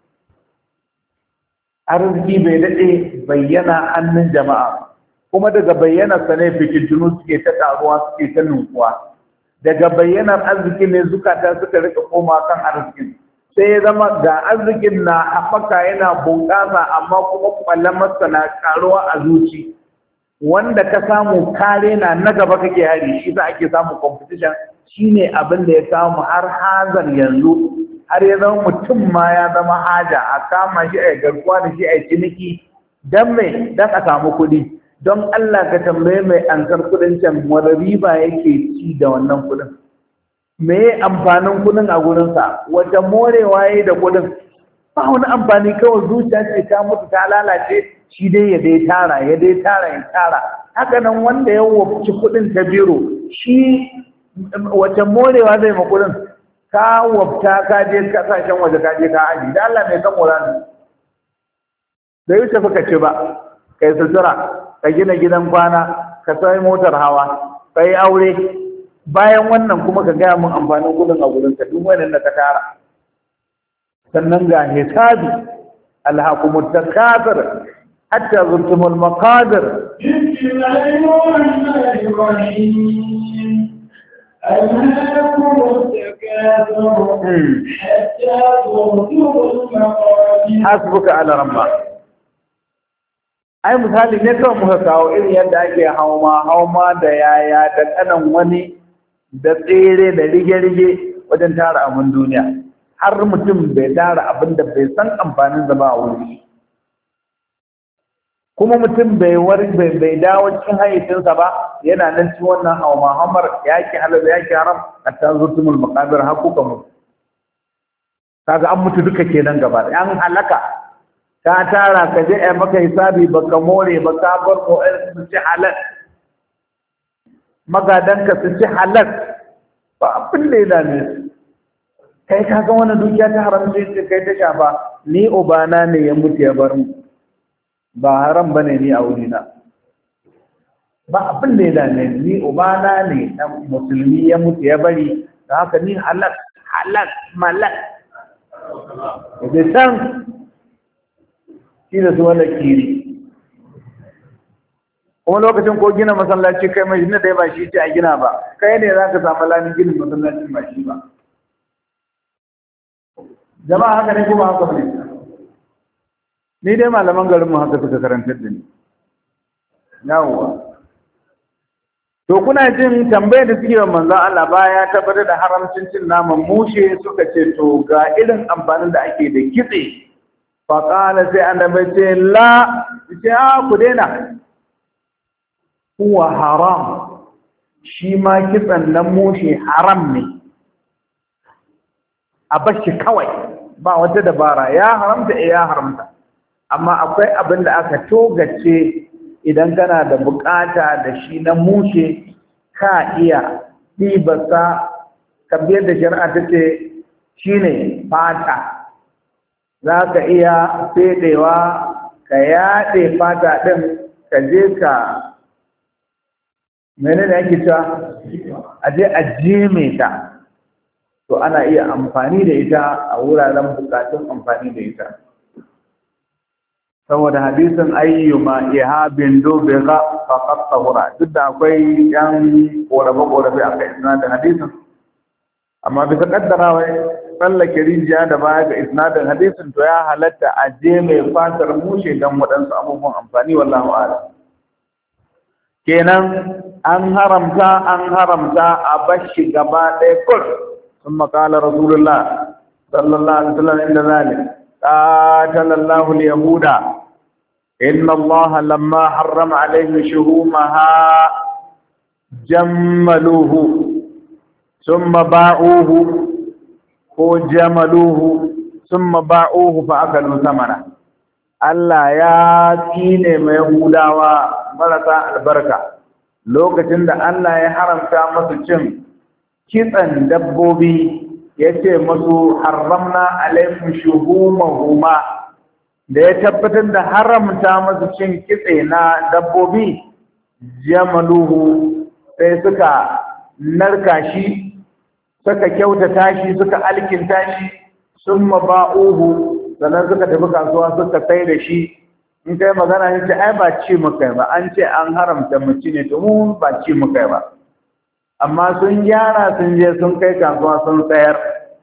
arziki bai daɗe bayyana hannun jama'a kuma daga bayyanar sa ne fitintunu suke ta taruwa suke ta nunkuwa daga bayyanar arziki ne zukata suka rika koma kan arzikin sai ya zama ga arzikin na haɓaka yana bunƙasa amma kuma kwallamarsa na ƙaruwa a zuci wanda ka samu kare na na gaba kake hari shi za ake samu competition shine abin da ya samu har hazar yanzu har ya zama mutum ma ya zama haja a kama shi a garkuwa da shi a ciniki don mai don a samu kuɗi don Allah ka tambaye mai ankar kuɗin can wani riba yake ci da wannan kuɗin me ya amfanin kuɗin a gurinsa wata morewa ya yi da kuɗin ba wani amfani kawai zuciya ce ta mutu ta lalace shi dai ya dai tara ya dai tara ya tara haka nan wanda ya wafci kuɗin ta biro shi wata morewa zai ma kuɗin ka wafta ka je kasashen waje ka je ka aji da Allah mai kan mura ne da yi tafi ka ci ba kai sutura ka gina gidan kwana ka sai motar hawa ka yi aure bayan wannan kuma ka gaya mun amfanin kudin a gudun ka duk wani da ka tara sannan ga hisabi alhaqumut takasir hatta zurtumul maqadir ألهاكم التكاثر حتى زرتم المقابر حسبك على ربك ai misali ne kawai muka kawo irin yadda ake hauma hauma da yaya da kanan wani da tsere da rige-rige wajen tara abin duniya har mutum bai tara abin da bai san amfanin zama a wuri kuma mutum bai wari bai bai dawo cikin hayyacinsa ba yana nan cikin wannan hauma hamar yaki halal yaki haram hatta zurtumul maqabir hakuka mu kaga an mutu duka kenan gaba an halaka ka tara ka je ai maka hisabi baka more ba ka bar ko su ci halal magadan ka su ci halal ba abin da yana ne kai ka ga wannan dukiya ta haram ce kai ta shafa ni ubana ne ya mutu ya bar mu ba haram bane ni a wurina ba abin da ya dame ni ubana ne dan musulmi ya mutu ya bari da haka ni halal halal malak da san shi da su wanda kiri kuma lokacin ko gina masallaci kai mai da ba shi ce a gina ba kai ne za ka samu lani ginin masallacin ba shi ba jama'a haka ne kuma haka ne ni dai malaman garinmu haka suka karantar da ni yawwa to kuna jin tambayar da suke wa manzon Allah baya tabbatar da haramcin cin naman mushe suka ce to ga irin amfanin da ake da kitse fa qala sai annabi ce la ce a ku daina huwa haram shi ma kitsan nan mushe haram ne a bashi kawai ba wata dabara ya haramta eh ya haramta amma akwai abin da aka togace idan kana da bukata da shi na mushe ka iya ɗibarsa kamar da shari'a ta ce shi ne fata za ka iya fedewa ka yaɗe fata ɗin ka je ka mene da ake cewa a je a jeme ta, to ana iya amfani da ita a wuraren bukatun amfani da ita. Saboda hadisin ayyuma ihabin dubiga faqad tahura, duk da akwai yan korafe-korafe a kai isnadin hadisin, amma bisa kaddara wai tsallake rijiya da baya ga isnadin hadisin to ya halatta a je mai fatar mushe don waɗansu abubuwan amfani, wallahu a'lam. Kenan an haramta an haramta a bashi gaba ɗaya kur. sun makala rasulullah sallallahu alaihi wasallam inda zalik qatalallahu al-yahuda inna allaha lamma harrama alayhi shuhumaha jammaluhu thumma ba'uhu ko jamaluhu thumma ba'uhu fa akalu thamana. Allah ya tsine mai Yahudawa marasa albarka lokacin da Allah ya haramta masu cin kitsan dabbobi, ya ce masu haramna alaikum shuhumahuma, da ya tabbatar da haramta masu cin kitse na dabbobi, jamaluhu sai suka narka shi, suka kyautata shi, suka alkinta shi, sun ba'uhu sannan suka tafi kasuwa suka sai da shi. In kai magana ne ce ai ba ci muka ba, an ce an haramta mu ci ne, to mu ba ci muka ba, amma sun gyara sun je sun kai kasuwa sun sayar,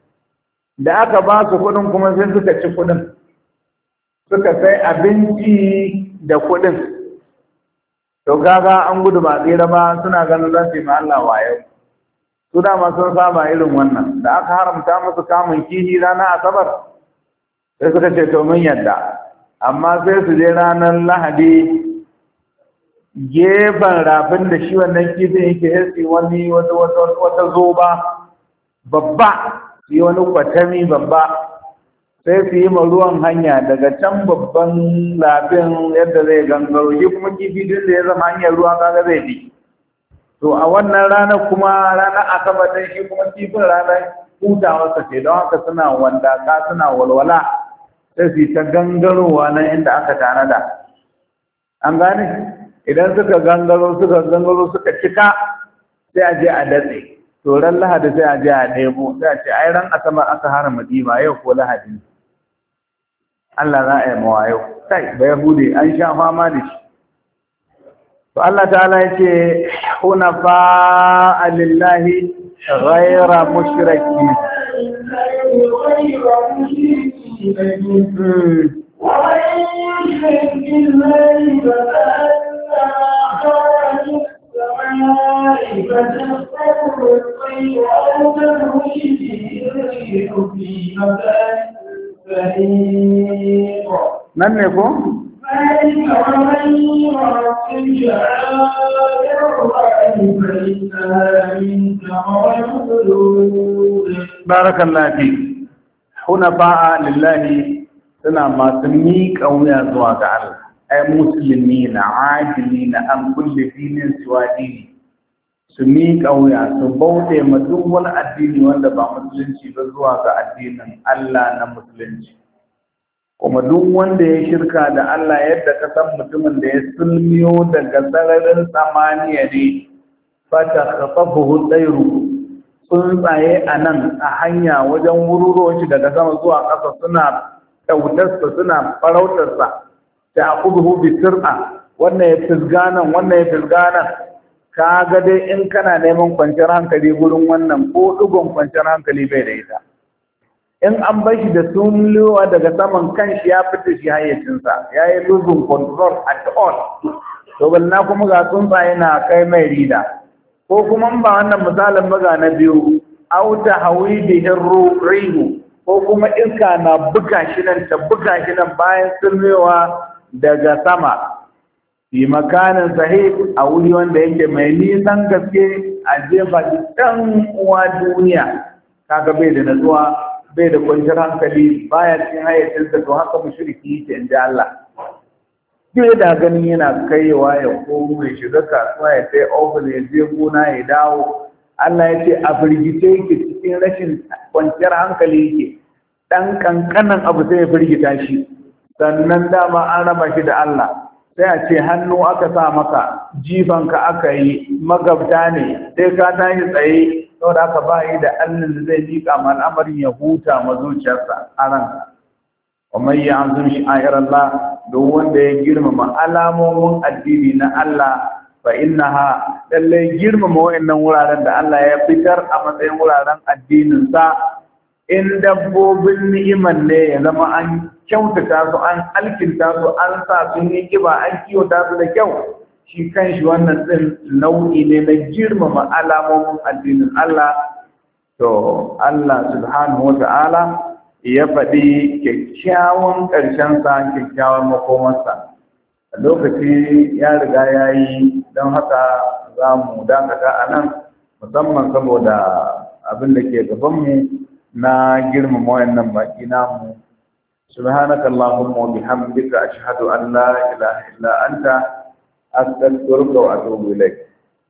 da aka ba su kuɗin kuma sai suka ci kuɗin, suka sai abinci da kuɗin. To kaga an gudu ba tsira ba, suna ganin za su yi ma Allah wayo. Su dama sun saba irin wannan, da aka haramta musu kamun kihi ranar asabar sai suka ce to mun yadda, amma sai su je ranar lahadi gefen rafin da shi wannan kifin yake yasi wani wata wata wata zoba babba, yi wani kwatami babba, sai su yi ma ruwan hanya daga can babban rafin yadda zai gangaro, shi kuma kifi din da ya zama hanyar ruwa kaga zai bi. To a wannan ranar kuma ranar asabar din shi kuma kifin ranar hutawarsa ce, don haka suna wandaka suna walwala, sai su ta gangarowa nan inda aka tanada. An gane idan suka gangaro suka gangaro suka cika sai a je a datse, to ran lahadi sai a je a nemo, sai a ce ai ran asabar aka harama dima, yau ko lahadi Allah za a yi mawa yau. Kai ba yahudi an sha fama da shi. To Allah ta'ala ya ce hunafa lillahi ghayra mushriki. Nan ne ko? Barakallahu fi. Hunafa lillahi suna masu miƙa wuya zuwa ga Allah, ai musulmi na adili na an kulle filin suwa dini, su miƙa wuya su bauta ma duk wani addini wanda ba musulunci ba zuwa ga addinin Allah na musulunci. Kuma duk wanda ya shirka da Allah yadda ka san mutumin da ya sulmiyo daga sararin samaniya ne, fata kafafuhu tsairu, tsuntsaye a nan a hanya wajen wururo shi daga sama zuwa ƙasa suna kyautarsa suna farautarsa, ta akubuhu bi sir'a, wannan ya fisganan wannan ya fisganan. Ka ga dai in kana neman kwanciyar hankali gurin wannan ko ɗigon kwanciyar hankali bai da ita. In an bar shi da sunliwa daga saman kanshi ya fita shi hayyacinsa, ya yi losing control at all. To balna kuma ga tsuntsaye na kai mai rida, ko kuma ba wannan misalin maga na biyu, auta hawi bihin rihu, ko kuma iska na buga shi nan ta buga shi nan bayan sulmewa daga sama, fi makanin sahih a wuri wanda yake mai nisan gaske, a jefa shi can uwa duniya, kaga bai da natsuwa bai da kwanciyar hankali, baya cikin hayyacinsa. To haka mushriki yake inda Allah. Bai da ganin yana kaiwa ya komo ya shiga kasuwa ya sai ofis ya je gona ya dawo. Allah ya ce a firgice yake cikin rashin kwanciyar hankali yake, ɗan ƙanƙanan abu sai ya firgita shi, sannan dama an raba shi da Allah. sai a ce hannu aka sa maka jifanka aka yi magabta ne sai ka tashi tsaye saboda aka ba yi da allin da zai liƙa ma al'amarin ya huta ma zuciyarsa a ranka ومن يعظم شعائر الله duk wanda ya girmama alamomin addini na Allah fa innaha lalle girmama wayannan wuraren da Allah ya fitar a matsayin wuraren addinin sa in dabbobin ni'iman ne ya zama an kyautata su an alkinta su an sa sun yi kiba an kiyota su da kyau shi kanshi wannan din nau'i ne na girmama alamomin addinin Allah to Allah subhanahu wa ta'ala ya faɗi kyakkyawan ƙarshensa kyakkyawan makomarsa lokaci ya riga ya yi don haka za mu dakata a nan musamman saboda abin da ke gabanmu na girmama wayannan baki namu subhanaka allahumma wa bihamdika ashhadu an la ilaha illa anta astaghfiruka wa atubu ilayk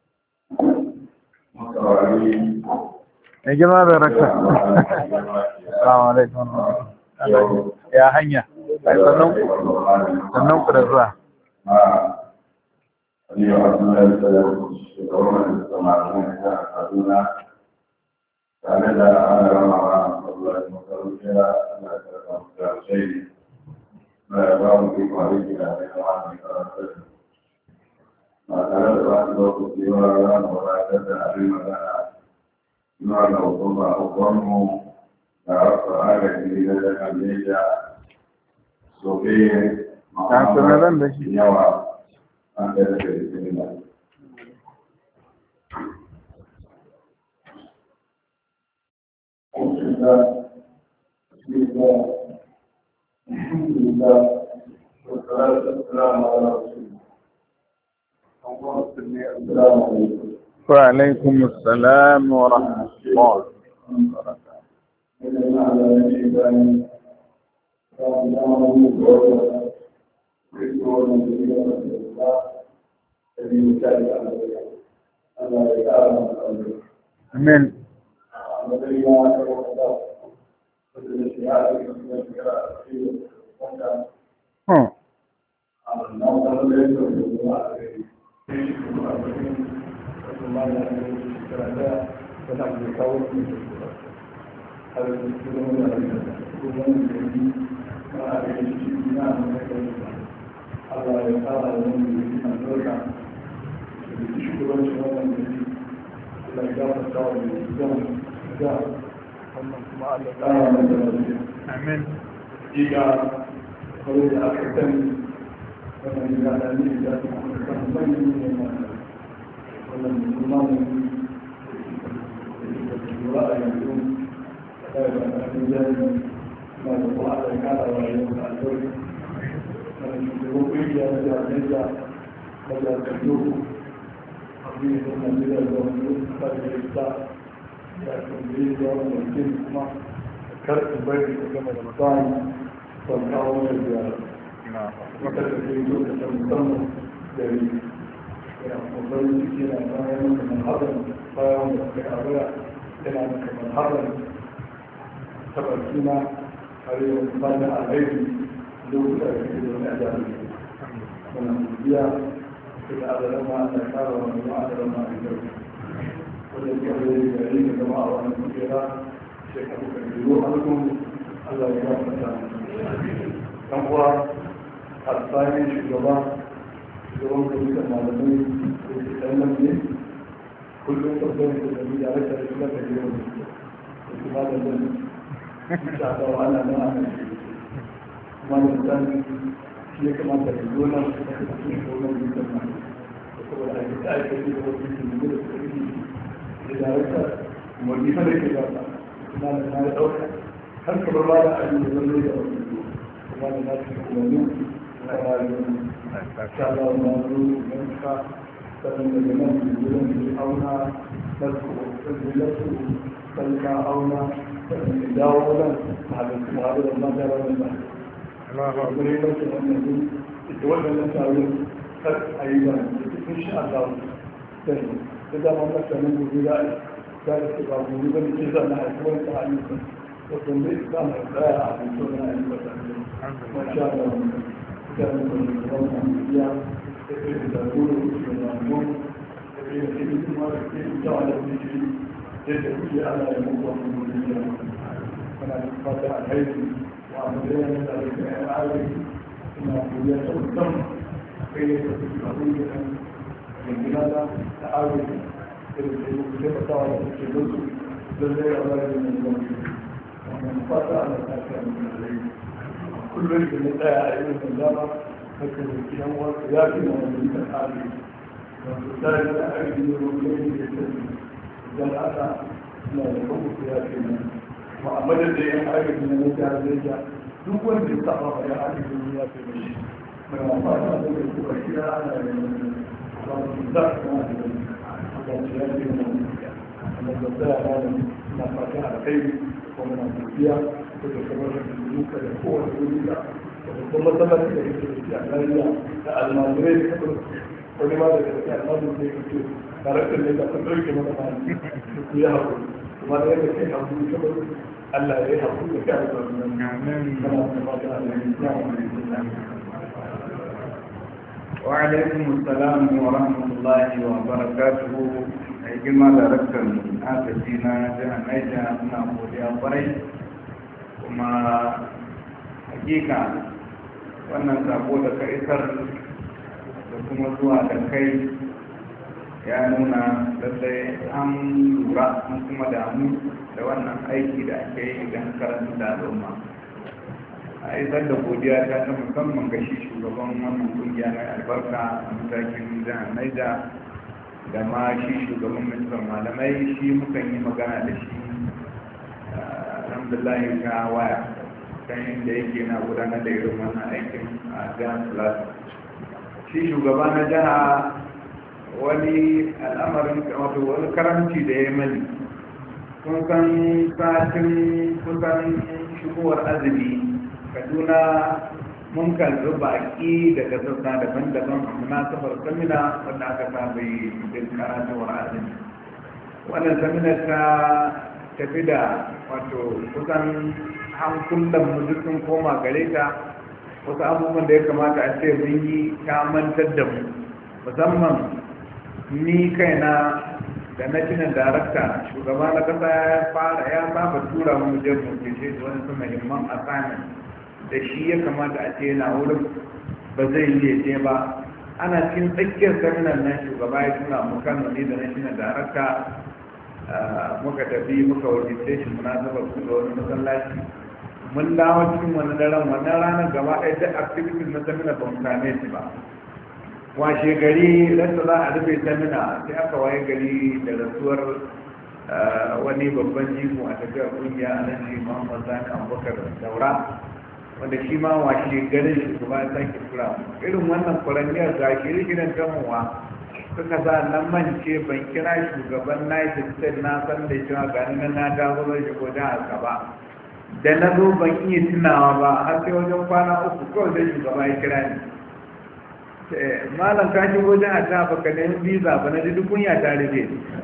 ya girma da rakta assalamu alaikum ya hanya sannan ku da zuwa tare da ana rama Allah ya makarfiya Allah ya karɓa da shaidi na ya ba mu kuma rike da mai wani karatu ba tare da ba su lokaci ba za mu wadatar da abin magana ina da hukuma hukumu da wasu agaji da daga meja soke ma'amara yawa an da daga jikin da بسم الله الحمد لله والصلاة والسلام على رسول الله السلام عليكم وعليكم السلام ورحمة الله آمين Hmm. Amin. Jika kalau dia akan menjadi dia akan menjadi dalam rumah mulai yang itu ada menjadi masalah yang ada dalam kantor dan juga dia ada kerja ada kerja kami menjadi dalam kerja ya kemudian dia mungkin cuma kerja baik dengan Ramadan dan kalau dia nah maka itu terutama dari yang membantu kita dalam menghadap dalam berkarya dalam menghadap sepertinya hari yang pada hari dulu kita ada kemudian kita ada nama dan kalau ada nama itu والذي يريد جماعة المسيرة شيخ أبو كبير لكم الله يغفر لكم نقوى الثاني شجرة يوم كل المعلمين يتكلم به كل يوم الذي عليك الإسلام اليوم لماذا ذلك؟ إن شاء الله أنا ما أعمل ما الإنسان هي كما تقولون يقولون بالكلمة وقول هذه الآية التي تقول في لذلك مؤلفة لكذا ما لنا يدوك هل كبر الله أن يظل يدوك وما لنا تكون وما لنا إن شاء الله ونرون منك فمن الجنان يقولون في أونا نذكر فضلته فلك أونا فمن إداونا هذا المعادل ما جرى من بعد الله أمريكا أن يكون الدول التي تعلم قد أيضا إن شاء الله سيد إذا ما مثلا من ذلك ذلك بعض من الجزء نحن كمان تعليم وتنبيه كان لا يعلم سنة ما شاء الله mutane da su zama biya da ke da goro da zamu da ke da ke kuma da ke da ala miji da da kuke ala ya muku wani duniya kana da fata alheri wa amana da da ke ala ina kuriya ta mutum kai ne ka fi abin da kan gina da ta'awun da ke da fatawa da ke da su don zai ala ya muku wani fata ala ta ke alheri kullum da na tsaya a irin sandama na kasance yan wasu ya fi na wani kan ali wasu tsari da aiki ne wani da ya ce don haka na da kuma ya fi na ma a madadin yan aiki na na jihar Niger duk wanda ya saba ma yan aiki ne ya fi na shi mai amfani da da kuma kira ana da ba su za su na da ba su ya fi na amma da tsaya na na fata alkhairi kuma na tafiya da kamar da duka da kowane wuri da kuma matsalaci da yake da a lafiya da almajirai da kasar wani ma da gaske almajirai da yake tare da ne da kan ɗauke maka ma su yi haƙuri kuma da yadda kai haƙuri kamar Allah ya yi haƙuri da kai a zuwa nan kana da fata a lafiya وعليكم السلام ورحمة الله وبركاته أيما داركتر آتتنا جاء نيجا نقول يا بري وما حقيقة wannan sako da ka isar da kuma zuwa da kai ya nuna lallai an lura an kuma damu da wannan aiki da ake yi don karanta da al'umma a isar da godiya ta ta musamman ga shi shugaban wannan kungiya mai albarka a matakin jihar Naija da ma shi shugaban ministan malamai shi mukan yi magana da shi alhamdulillah ta waya kan inda yake na gudanar da irin wannan aikin a jihar Plateau shi shugaba na jiha wani al'amarin wato wani karamci da ya mani kun san satin kusan shigowar azumi Kaduna mun karɓi baƙi daga sassa daban-daban a munasabar samina wanda aka saba yi bin karatuwar azumi wannan samina ta tafi da wato kusan hankulan mu duk sun koma gare ta wasu abubuwan da ya kamata a ce mun yi ta mantar da mu musamman ni kaina da national director shugaba na kasa ya fara ya saba tura mu je mu fice da wani su muhimman assignment da shi ya kamata a ce yana wurin ba zai yi je ba ana cikin tsakiyar seminar nan shugaba ya tura mu kan wani da national director muka tafi muka wakilce shi munasabar su da wani masallaci mun dawo cikin wani daren wannan ranar gaba ɗaya duk activities na seminar ba mu same shi ba washe gari rasa za a rufe samina sai aka waye gari da rasuwar wani babban jigo a tafiyar kungiya a nan shi muhammad sani abubakar daura wanda shi ma washe garin shi kuma ya sake tura irin wannan kwaranniyar ga shirye-shiryen gamuwa suka sa nan mance ban kira shugaban niger state na san da cewa gani nan na dawo zai shigo jihar ba da na zo ban iya tunawa ba har sai wajen kwana uku kawai sai shugaba ya kira ni malam ka shigo jihar ta baka nemi visa ba na ji duk kunya ta rufe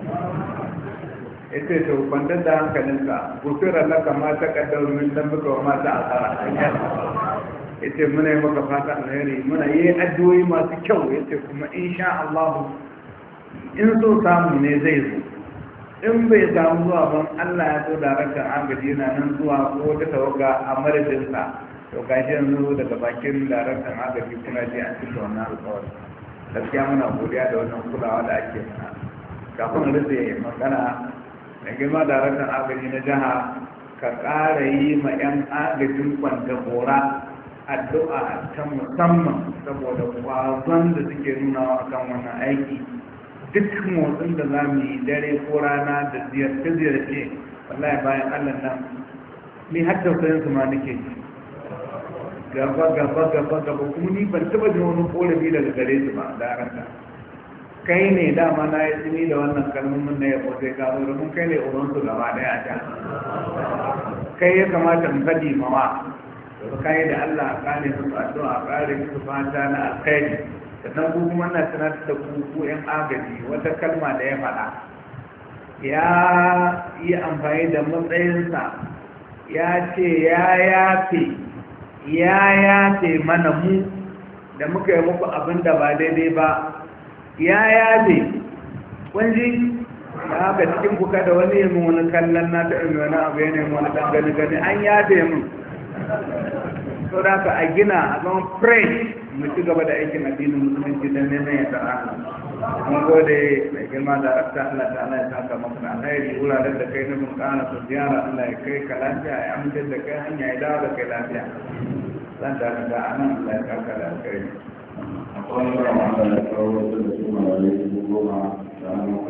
ya ce to kwantar da hankalinka gofira na kama ta kaddar min dan muka wa mata asara ya ce muna yi maka fata alheri muna yi addu'o'i masu kyau ya ce kuma insha Allah in so samu ne zai zo in bai samu zuwa ban Allah ya so da raka agaji yana nan zuwa ko ta tawaga a madadinsa to gashi yanzu daga bakin daraktan agaji kuna ji a cikin wannan alƙawari gaskiya muna godiya da wannan kulawa da ake mana kafin rufe magana da girma daraktan agaji na jiha ka ƙara yi ma 'yan agajin kwanta gora addu'a ta musamman saboda kwazon da suke nunawa akan wannan aiki duk motsin da za mu yi dare ko rana da ziyarce-ziyarce wallahi bayan allah nan ni har tausayin su ma nake ji gaba gaba gaba gaba kuma ni ban taba jin wani korafi daga gare su ba da ranka kai ne dama na yi tsini da wannan kalmomin na yabo sai ka zo mun kai ne uban su gaba daya a can kai ya kamata in faɗi mawa da kai da Allah a kare su addu'a a kare su fata na alkhairi sannan ku kuma na sanar da ku ku yan agaji wata kalma da ya faɗa ya yi amfani da matsayinsa ya ce ya yafe ya yafe mana mu da muka yi muku abin da ba daidai ba ya yabe kunji da haka cikin kuka da wani yi wani kallon na ta imi wani abu ya nemi wani ɗan gani gani an yabe mun so da haka a gina a zama fresh mu ci gaba da aikin addinin musulunci don neman ya tara mun gode mai girma da rafta Allah ta Allah ya saka maka da alheri wuraren da kai nufin kana su ziyara Allah ya kai ka lafiya ya amince da kai hanya ya dawo da kai lafiya zan da ga anan Allah ya saka da alheri akwai wani Allah ya kawo wasu da su ma da goma da